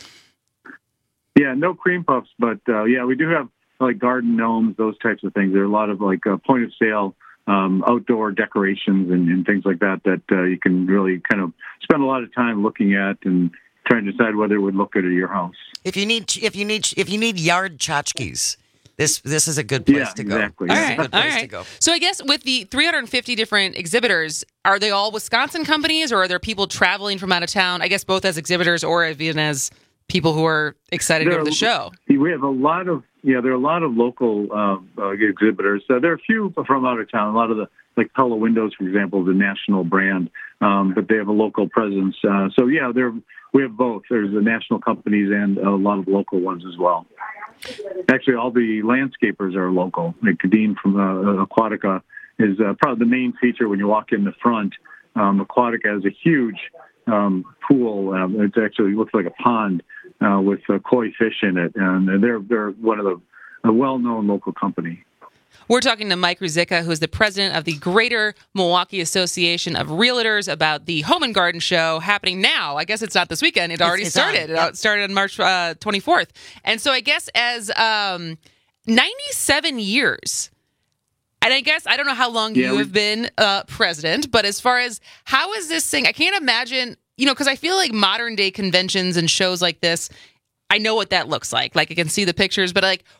Yeah, no cream puffs, but uh, yeah, we do have, like, garden gnomes, those types of things. There are a lot of, like, uh, point of sale Um, outdoor decorations and, and things like that that uh, you can really kind of spend a lot of time looking at and trying to decide whether it would look good at your house.
If you need, if you need, if you need yard tchotchkes, this this is a good place
yeah,
to go.
Exactly.
All
This
right,
is a good
all
place
right.
to go.
So I guess with the three hundred fifty different exhibitors, are they all Wisconsin companies, or are there people traveling from out of town? I guess both as exhibitors or even as people who are excited
there
to go to the show.
We have a lot of yeah, there are a lot of local uh, uh, exhibitors. Uh, there are a few from out of town. A lot of the, like Pella Windows, for example, is a national brand, um, but they have a local presence. Uh, so yeah, there we have both. There's the national companies and a lot of local ones as well. Actually, all the landscapers are local. Like Kadeen from uh, Aquatica is uh, probably the main feature when you walk in the front. Um, Aquatica has a huge um, pool. Um, it actually looks like a pond uh, with uh, koi fish in it, and they're they're one of the a well-known local company.
We're talking to Mike Ruzicka, who's the president of the Greater Milwaukee Association of Realtors, about the Home and Garden Show happening now. I guess it's not this weekend. It already
it's, it's
started.
On, yeah.
It started on March uh, twenty-fourth. And so I guess as um, ninety-seven years, and I guess I don't know how long
yeah,
you
we,
have been uh, president, but as far as how is this thing, I can't imagine, you know, because I feel like modern day conventions and shows like this, I know what that looks like. Like I can see the pictures, but like,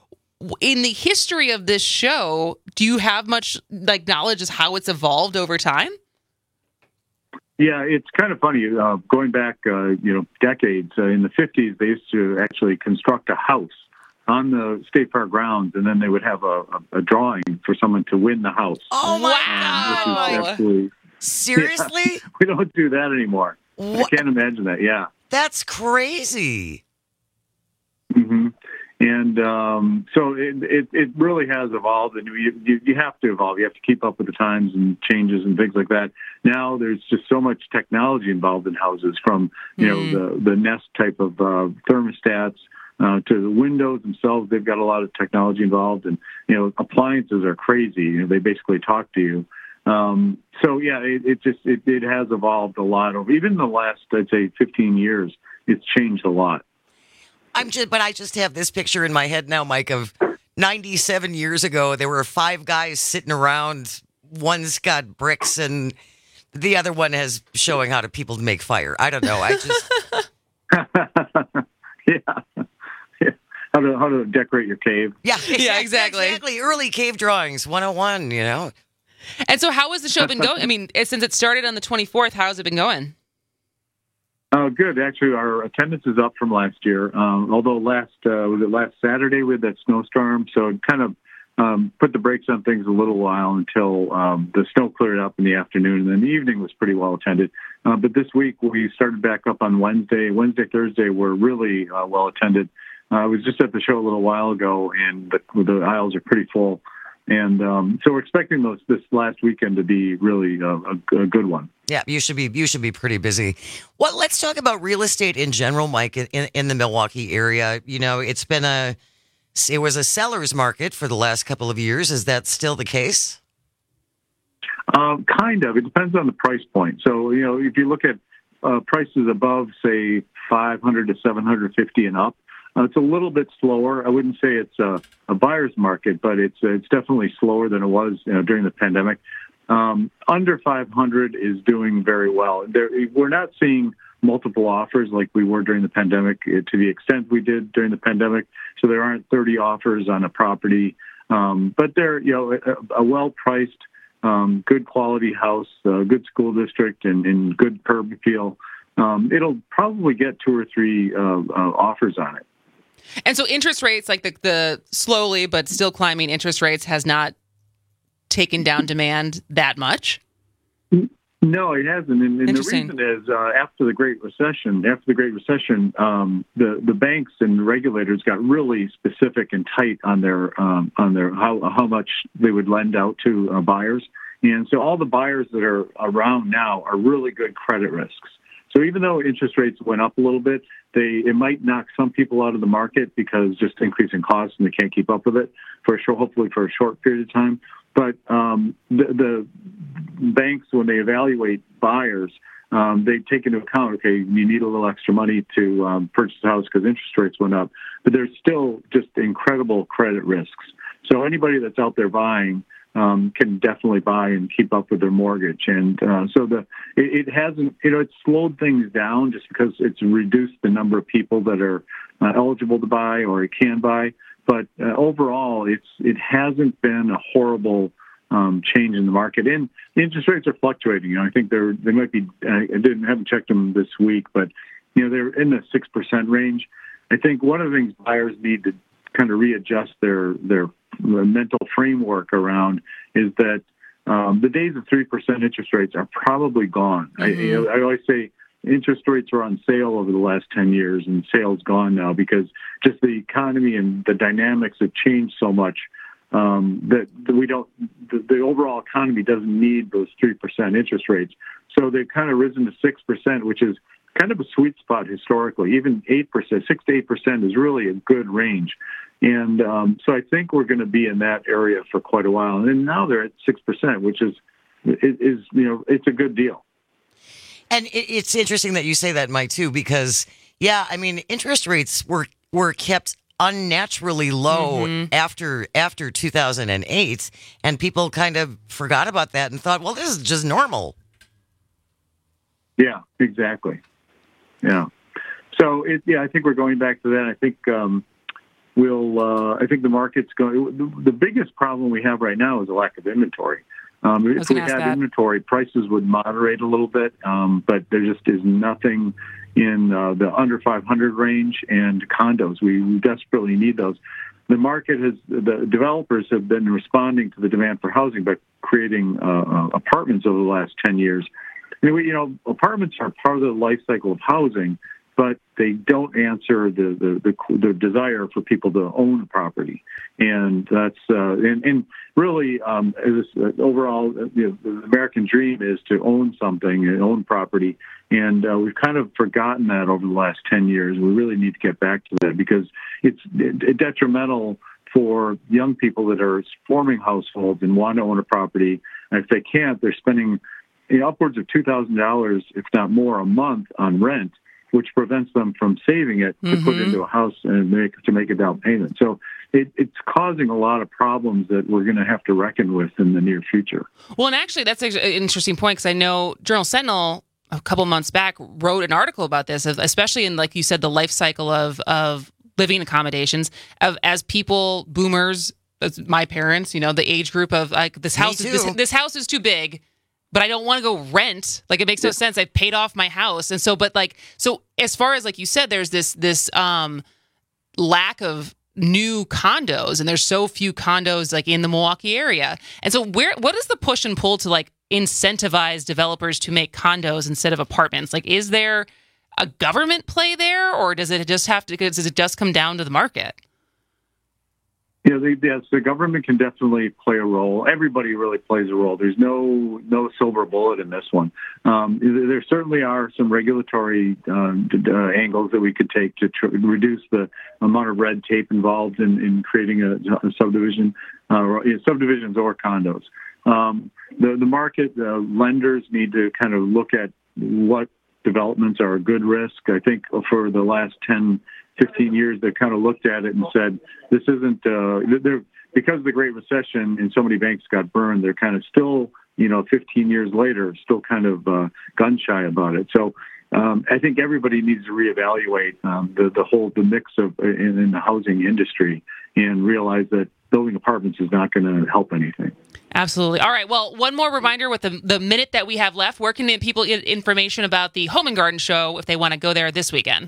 in the history of this show, do you have much like knowledge as how it's evolved over time?
Yeah, it's kind of funny. Uh, going back, uh, you know, decades, uh, in the fifties, they used to actually construct a house on the state fair grounds, and then they would have a, a, a drawing for someone to win the house.
Oh, my
um,
God.
Which is absolutely,
Seriously?
Yeah, we don't do that anymore.
What?
I can't imagine that, yeah.
That's crazy.
Mm-hmm. And um, so it, it it really has evolved, and you, you you have to evolve. You have to keep up with the times and changes and things like that. Now there's just so much technology involved in houses, from you mm. know the the Nest type of uh, thermostats uh, to the windows themselves. They've got a lot of technology involved, and you know appliances are crazy. You know, they basically talk to you. Um, so yeah, it, it just it, it has evolved a lot over even the last I'd say fifteen years. It's changed a lot.
I'm just, but I just have this picture in my head now, Mike, of ninety-seven years ago. There were five guys sitting around. One's got bricks, and the other one has showing how to people to make fire. I don't know. I just
yeah, yeah. How to how to decorate your cave.
Yeah, exactly.
Yeah, exactly.
Exactly. Early cave drawings, one oh one. You know.
And so, how has the show been going? I mean, since it started on the twenty-fourth, how has it been going?
Oh, good. Actually, our attendance is up from last year. Um, although last uh, was it last Saturday with that snowstorm, so it kind of um, put the brakes on things a little while until um, the snow cleared up in the afternoon, and then the evening was pretty well attended. Uh, but this week we started back up on Wednesday. Wednesday, Thursday were really uh, well attended. Uh, I was just at the show a little while ago, and the, the aisles are pretty full. And um, so we're expecting those this last weekend to be really a, a, a good one.
Yeah, you should be you should be pretty busy. Well, let's talk about real estate in general, Mike, in, in the Milwaukee area. You know, it's been a it was a seller's market for the last couple of years. Is that still the case?
Um, kind of. It depends on the price point. So, you know, if you look at uh, prices above, say, five hundred to seven hundred fifty and up, Uh, it's a little bit slower. I wouldn't say it's a, a buyer's market, but it's it's definitely slower than it was you know, during the pandemic. Um, under five hundred is doing very well. There, we're not seeing multiple offers like we were during the pandemic uh, to the extent we did during the pandemic. So there aren't thirty offers on a property, um, but they're you know a, a well-priced, um, good quality house, a good school district, and, and good curb appeal. Um, it'll probably get two or three uh, uh, offers on it.
And so interest rates, like the, the slowly but still climbing interest rates, has not taken down demand that much?
No, it hasn't. And, and the reason is uh, after the Great Recession, after the Great Recession, um, the, the banks and regulators got really specific and tight on their um, on their how how much they would lend out to uh, buyers. And so all the buyers that are around now are really good credit risks. So even though interest rates went up a little bit, they it might knock some people out of the market because just increasing costs and they can't keep up with it for a short, hopefully for a short period of time. But um, the, the banks, when they evaluate buyers, um, they take into account, okay, you need a little extra money to um, purchase a house because interest rates went up. But there's still just incredible credit risks. So anybody that's out there buying Um, can definitely buy and keep up with their mortgage. And uh, so the it, it hasn't, you know, it's slowed things down just because it's reduced the number of people that are uh, eligible to buy or can buy. But uh, overall, it's it hasn't been a horrible um, change in the market. And the interest rates are fluctuating. You know, I think they're they might be. I didn't haven't checked them this week, but you know they're in the six percent range. I think one of the things buyers need to kind of readjust their their mental framework around is that um, the days of three percent interest rates are probably gone. Mm-hmm. I, you know, I always say interest rates are on sale over the last ten years, and sale's gone now because just the economy and the dynamics have changed so much um, that, that we don't, the, the overall economy doesn't need those three percent interest rates. So they've kind of risen to six percent, which is kind of a sweet spot historically. Even eight percent, six to eight percent is really a good range. And um, so I think we're going to be in that area for quite a while. And now they're at six percent, which is, is, you know, it's a good deal.
And it's interesting that you say that, Mike, too, because, yeah, I mean, interest rates were, were kept unnaturally low mm-hmm. after after two thousand eight, and people kind of forgot about that and thought, well, this is just normal.
Yeah, exactly. Yeah. So, it, yeah, I think we're going back to that. I think, um, will, uh, I think the market's going, the, the biggest problem we have right now is a lack of inventory. Um, if we had that. inventory, prices would moderate a little bit, um, but there just is nothing in uh, the under five hundred range and condos. We, we desperately need those. The market has, the developers have been responding to the demand for housing by creating uh, apartments over the last ten years. And we, you know, apartments are part of the life cycle of housing, but they don't answer the, the, the, the desire for people to own a property. And that's, uh, and, and really, um, as, uh, overall, you know, the American dream is to own something and own property. And uh, we've kind of forgotten that over the last ten years. We really need to get back to that because it's detrimental for young people that are forming households and want to own a property. And if they can't, they're spending you know, upwards of two thousand dollars, if not more, a month on rent, which prevents them from saving it to mm-hmm. put into a house and make, to make a down payment. So it, it's causing a lot of problems that we're going to have to reckon with in the near future.
Well, and actually, that's an interesting point because I know Journal Sentinel a couple months back wrote an article about this, especially in, like you said, the life cycle of of living accommodations of as people, boomers, as my parents, you know, the age group of like this house is this, this house is too big. But I don't want to go rent. Like, it makes no yeah. sense. I've paid off my house. And so, but like, so as far as, like you said, there's this, this um, lack of new condos and there's so few condos like in the Milwaukee area. And so where, what is the push and pull to like incentivize developers to make condos instead of apartments? Like, is there a government play there or does it just have to, does it just come down to the market?
Yeah, they, yes, the government can definitely play a role. Everybody really plays a role. There's no no silver bullet in this one. Um, there certainly are some regulatory uh, uh, angles that we could take to tr- reduce the amount of red tape involved in, in creating a, a subdivision, uh, subdivisions or condos. Um, the, the market, uh, lenders need to kind of look at what developments are a good risk. I think for the last ten fifteen years, they've kind of looked at it and said, this isn't, uh, they're, because of the Great Recession and so many banks got burned, they're kind of still, you know, fifteen years later, still kind of uh, gun shy about it. So um, I think everybody needs to reevaluate um, the, the whole, the mix of in, in the housing industry and realize that building apartments is not going to help anything.
Absolutely. All right. Well, one more reminder with the, the minute that we have left, where can people get information about the Home and Garden Show if they want to go there this weekend?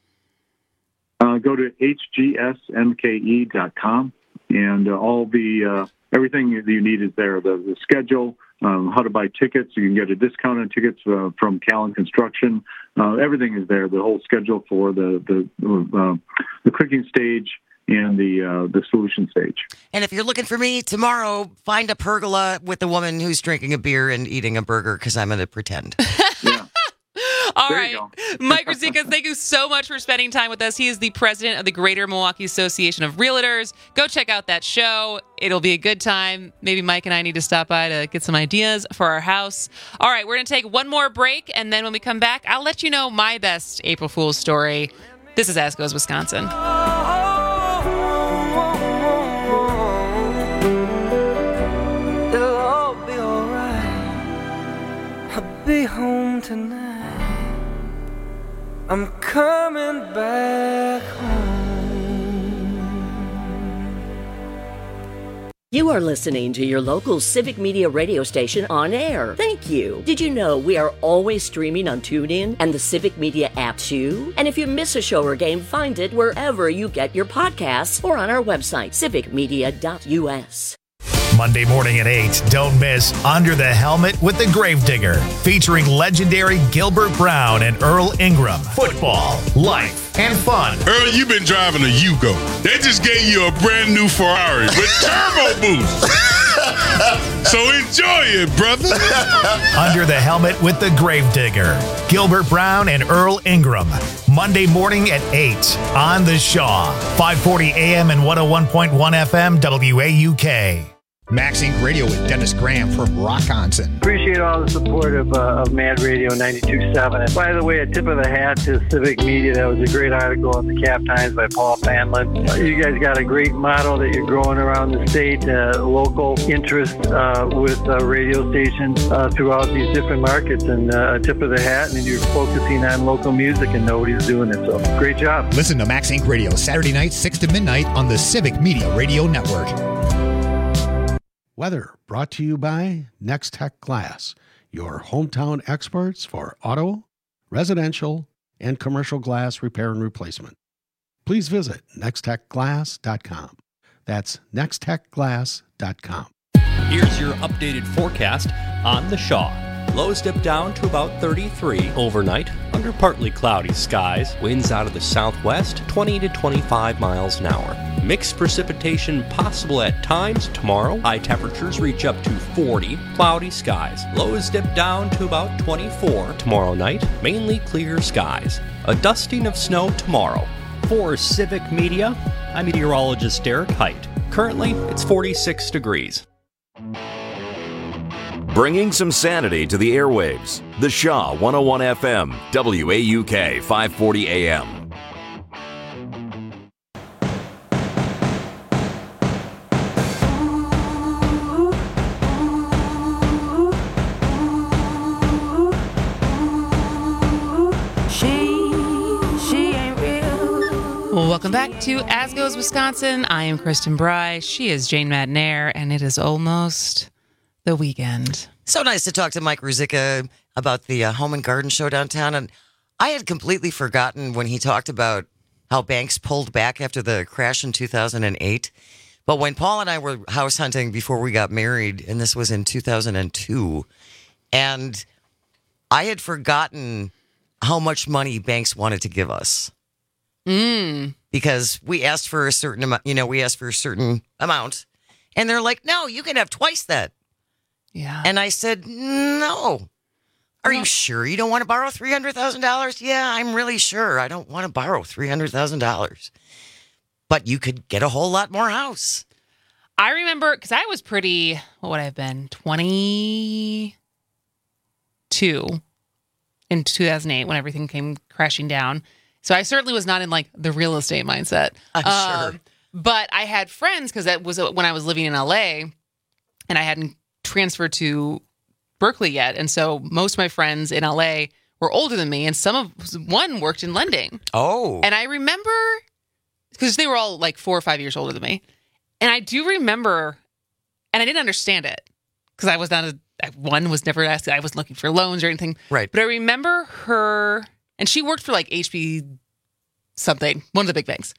Uh, go to H G S M K E dot com, and uh, all the uh, everything that you need is there. The, the schedule, um, how to buy tickets. You can get a discount on tickets uh, from Callan Construction. Uh, everything is there. The whole schedule for the the uh, the cooking stage and the uh, the solution stage.
And if you're looking for me tomorrow, find a pergola with a woman who's drinking a beer and eating a burger because I'm going to pretend.
Yeah.
All
there
right. Mike Rosikas, thank you so much for spending time with us. He is the president of the Greater Milwaukee Association of Realtors. Go check out that show. It'll be a good time. Maybe Mike and I need to stop by to get some ideas for our house. All right, we're going to take one more break, and then when we come back, I'll let you know my best April Fool's story. This is As Goes Wisconsin.
It'll all be all right. I'll be home tonight. I'm coming back home.
You are listening to your local Civic Media radio station on air. Thank you. Did you know we are always streaming on TuneIn and the Civic Media app too? And if you miss a show or game, find it wherever you get your podcasts or on our website, civic media dot u s.
Monday morning at eight, don't miss Under the Helmet with the Gravedigger, featuring legendary Gilbert Brown and Earl Ingram. Football, life, and fun.
Earl, you've been driving a Yugo. They just gave you a brand new Ferrari with turbo boost. So enjoy it, brother.
Under the Helmet with the Gravedigger, Gilbert Brown and Earl Ingram. Monday morning at eight on The Shaw, five forty A M and one oh one point one F M W A U K.
Max Inc Radio with Dennis Graham from Rockonson.
Appreciate all the support of, uh, of Mad Radio ninety-two point seven. And by the way, a tip of the hat to Civic Media. That was a great article in the Cap Times by Paul Fanlin. Uh, you guys got a great model that you're growing around the state, uh, local interest uh, with uh, radio stations uh, throughout these different markets. And uh, a tip of the hat, and you're focusing on local music, and nobody's doing it. So great job.
Listen to Max Inc Radio Saturday nights, six to midnight on the Civic Media Radio Network.
Weather brought to you by Next Tech Glass, your hometown experts for auto, residential, and commercial glass repair and replacement. Please visit next tech glass dot com. That's next tech glass dot com.
Here's your updated forecast on the Shaw. Lows dip down to about thirty-three overnight under partly cloudy skies. Winds out of the southwest, twenty to twenty-five miles an hour. Mixed precipitation possible at times tomorrow. High temperatures reach up to forty. Cloudy skies. Lows dip down to about twenty-four tomorrow night. Mainly clear skies. A dusting of snow tomorrow. For Civic Media, I'm meteorologist Derek Height. Currently, it's forty-six degrees.
Bringing some sanity to the airwaves. The Shaw one oh one F M, W A U K five forty A M.
Welcome back to As Goes Wisconsin. I am Kristen Bry. She is Jane Madnair, and it is almost the weekend.
So nice to talk to Mike Ruzicka about the uh, Home and Garden Show downtown. And I had completely forgotten when he talked about how banks pulled back after the crash in two thousand eight. But when Paul and I were house hunting before we got married, and this was in two thousand two, and I had forgotten how much money banks wanted to give us.
Mm.
Because we asked for a certain amount, you know, we asked for a certain amount, and they're like, no, you can have twice that.
Yeah.
And I said, no. Are you sure you don't want to borrow three hundred thousand dollars? Yeah, I'm really sure. I don't want to borrow three hundred thousand dollars. But you could get a whole lot more house.
I remember, because I was pretty, what would I have been, twenty-two in two thousand eight when everything came crashing down. So I certainly was not in like the real estate mindset.
I'm
um,
sure.
But I had friends, because that was when I was living in L A and I hadn't transferred to Berkeley yet. And so most of my friends in L A were older than me, and some of one worked in lending.
Oh.
And I remember, because they were all like four or five years older than me. And I do remember, and I didn't understand it because I was not a, one was never asked, I wasn't looking for loans or anything.
Right.
But I remember her, and she worked for like H P something, one of the big banks.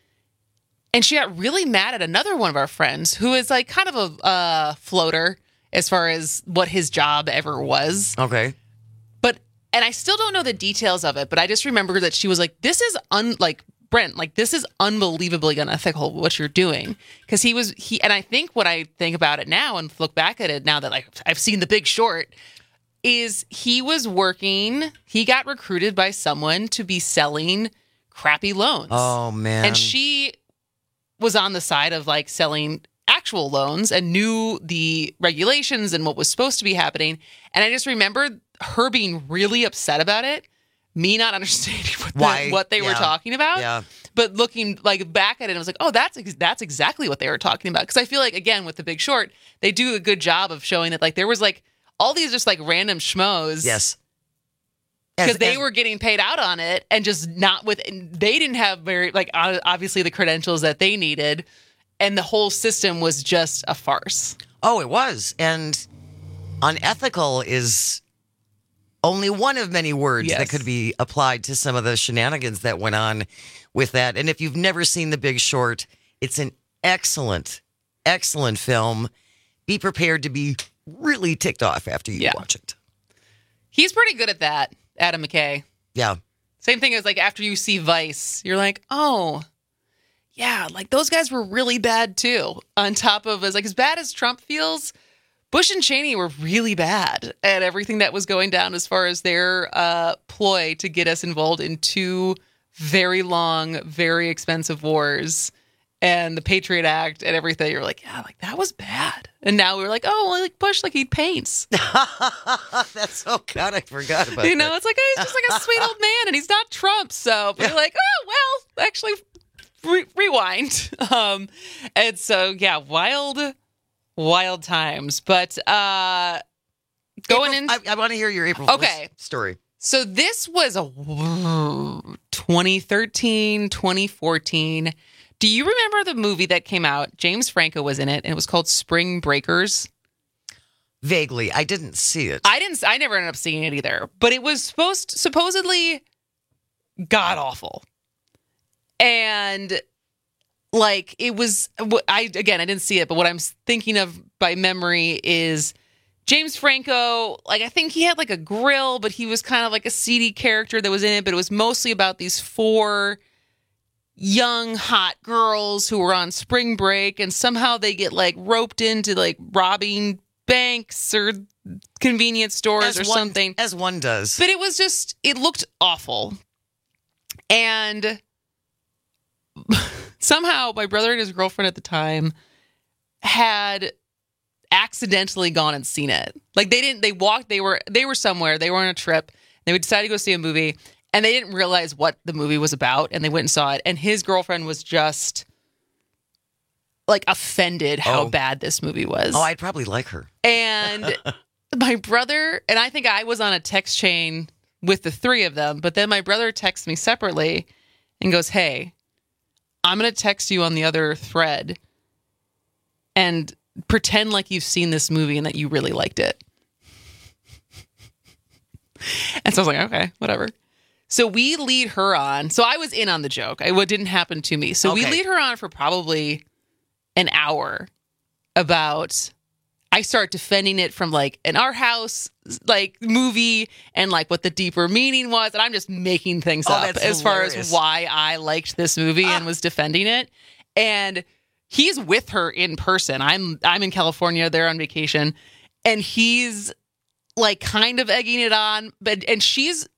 And she got really mad at another one of our friends who is like kind of a uh, floater as far as what his job ever was.
Okay.
But, and I still don't know the details of it, but I just remember that she was like, this is un, like, Brent, like, this is unbelievably unethical what you're doing. Because he was, he, and I think what I think about it now and look back at it now that like I've seen The Big Short, is he was working, he got recruited by someone to be selling crappy loans.
Oh, man.
And she was on the side of like selling actual loans and knew the regulations and what was supposed to be happening. And I just remember her being really upset about it, me not understanding what,
Why?
The, what they
Yeah.
were talking about.
Yeah.
But looking like back at it, I was like, oh, that's ex- that's exactly what they were talking about. Because I feel like, again, with The Big Short, they do a good job of showing that like there was like all these just like random schmoes.
Yes.
Because
As-
they
as-
were getting paid out on it and just not with, they didn't have very, like, o- obviously the credentials that they needed. And the whole system was just a farce.
Oh, it was. And unethical is only one of many words
Yes.
that could be applied to some of the shenanigans that went on with that. And if you've never seen The Big Short, it's an excellent, excellent film. Be prepared to be really ticked off after you
Yeah.
watch it.
He's pretty good at that, Adam McKay.
Yeah.
Same thing as like after you see Vice, you're like, oh, yeah, like those guys were really bad too. On top of, as like as bad as Trump feels, Bush and Cheney were really bad at everything that was going down as far as their uh, ploy to get us involved in two very long, very expensive wars. and the Patriot Act and everything. You're like, yeah, like that was bad. And now we're like, oh, well, like Bush, like he paints.
That's so God, I forgot about
You know,
that.
it's like, oh, he's just like a sweet old man and he's not Trump. So but you're like, oh, well, actually, re- rewind. Um, and so, yeah, wild, wild times. But uh, going
April,
in.
I, I want to hear your April Fool's
Okay.
story.
So this was a twenty thirteen, twenty fourteen. Do you remember the movie that came out? James Franco was in it, and it was called Spring Breakers.
Vaguely, I didn't see it.
I didn't. I never ended up seeing it either. But it was supposed, supposedly, god awful, and like it was. I again, I didn't see it, but what I'm thinking of by memory is James Franco. Like I think he had like a grill, but he was kind of like a seedy character that was in it. But it was mostly about these four young hot girls who were on spring break, and somehow they get like roped into like robbing banks or convenience stores
As
or
one-
something,
as one does.
but it was just, it looked awful. And somehow my brother and his girlfriend at the time had accidentally gone and seen it. Like they didn't, they walked, they were, they were somewhere, they were on a trip, they would decide to go see a movie, and they didn't realize what the movie was about, and they went and saw it, and his girlfriend was just like offended how
Oh.
bad this movie was.
Oh, I'd probably like her.
And my brother, and I think I was on a text chain with the three of them, but then my brother texts me separately and goes, hey, I'm going to text you on the other thread and pretend like you've seen this movie and that you really liked it. And so I was like, okay, whatever. So we lead her on. So I was in on the joke. I, what didn't happen to me. So we
Okay.
lead her on for probably an hour about, I start defending it from like an art house like movie and like what the deeper meaning was. And I'm just making things
Oh,
up
that's
as far as
hilarious.
why I liked this movie and was defending it. And he's with her in person. I'm I'm in California, they're on vacation, and he's like kind of egging it on, but and she's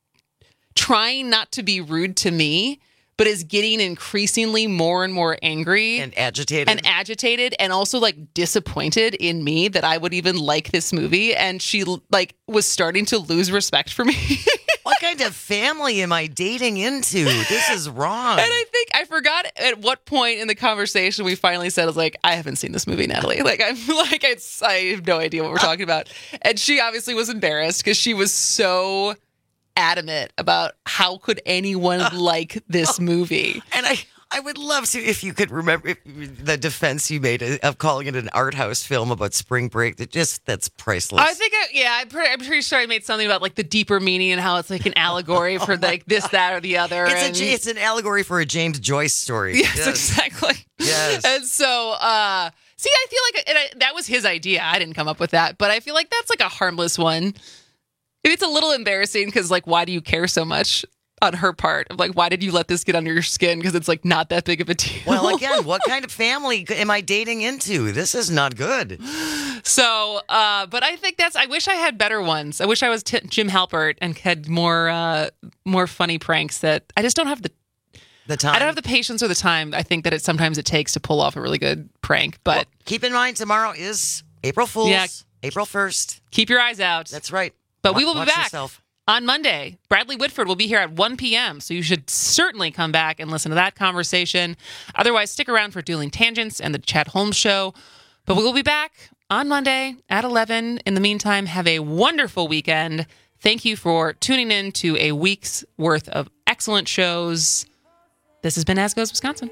trying not to be rude to me, but is getting increasingly more and more angry
and agitated
and agitated and also like disappointed in me that I would even like this movie. And she like was starting to lose respect for me.
What kind of family am I dating into? This is wrong.
And I think I forgot at what point in the conversation we finally said, I was like, I haven't seen this movie, Natalie. Like, I'm like, it's, I have no idea what we're talking about. And she obviously was embarrassed because she was so adamant about how could anyone like this movie.
And I, I would love to, if you could remember if, the defense you made of calling it an art house film about spring break. That just, that's priceless.
I think, I, yeah, I'm pretty, I'm pretty sure I made something about like the deeper meaning and how it's like an allegory for like this, that, or the other.
It's,
and,
a, it's an allegory for a James Joyce story.
Yes, exactly.
Yes.
And so, uh, see, I feel like and I, that was his idea. I didn't come up with that, but I feel like that's like a harmless one. It's a little embarrassing because, like, why do you care so much on her part? Of like, why did you let this get under your skin? Because it's like not that big of a deal.
Well, again, what kind of family am I dating into? This is not good.
So, uh, but I think that's. I wish I had better ones. I wish I was t- Jim Halpert and had more, uh, more funny pranks. That I just don't have the
the time.
I don't have the patience or the time. I think that it sometimes it takes to pull off a really good prank. But
Well, keep in mind, tomorrow is April Fool's.
Yeah.
April first.
Keep your eyes out.
That's right.
But we
Wa-
will be
watch
back
yourself.
on Monday. Bradley Whitford will be here at one p.m., so you should certainly come back and listen to that conversation. Otherwise, stick around for Dueling Tangents and the Chad Holmes Show. But we will be back on Monday at eleven. In the meantime, have a wonderful weekend. Thank you for tuning in to a week's worth of excellent shows. This has been As Goes Wisconsin.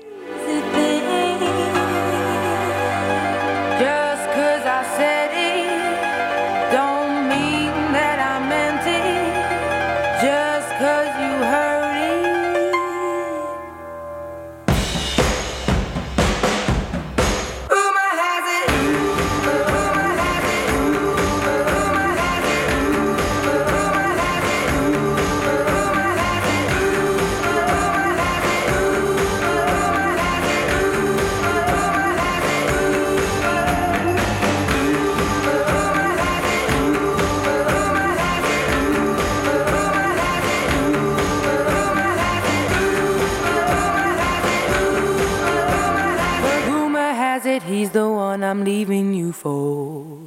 Just 'cause I said it, don't mean that I meant it. Just 'cause you heard it. Rumor has it, rumor has it, rumor has it, rumor has it, rumor has it, rumor has it, rumor has it. I'm leaving you for.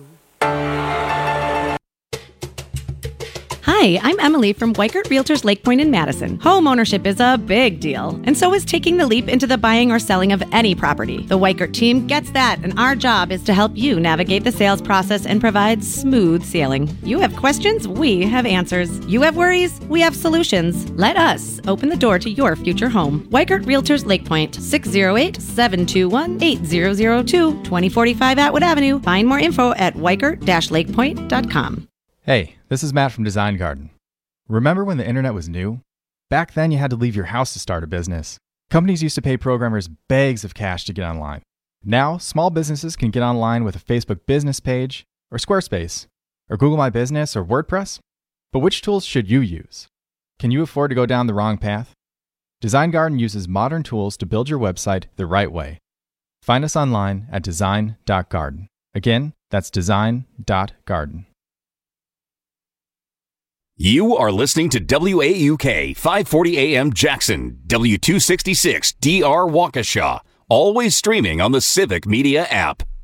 Hi, I'm Emily from Weikert Realtors Lake Point in Madison. Home ownership is a big deal, and so is taking the leap into the buying or selling of any property. The Weikert team gets that, and our job is to help you navigate the sales process and provide smooth sailing. You have questions, we have answers. You have worries, we have solutions. Let us open the door to your future home. Weikert Realtors Lake Point, six oh eight, seven two one, eight zero zero two, twenty forty-five Atwood Avenue. Find more info at weikert dash lakepoint dot com.
Hey, this is Matt from Design Garden. Remember when the internet was new? Back then, you had to leave your house to start a business. Companies used to pay programmers bags of cash to get online. Now, small businesses can get online with a Facebook business page, or Squarespace, or Google My Business, or WordPress. But which tools should you use? Can you afford to go down the wrong path? Design Garden uses modern tools to build your website the right way. Find us online at design dot garden. Again, that's design dot garden.
You are listening to W A U K five forty A M Jackson, W two sixty-six D R Waukesha, always streaming on the Civic Media app.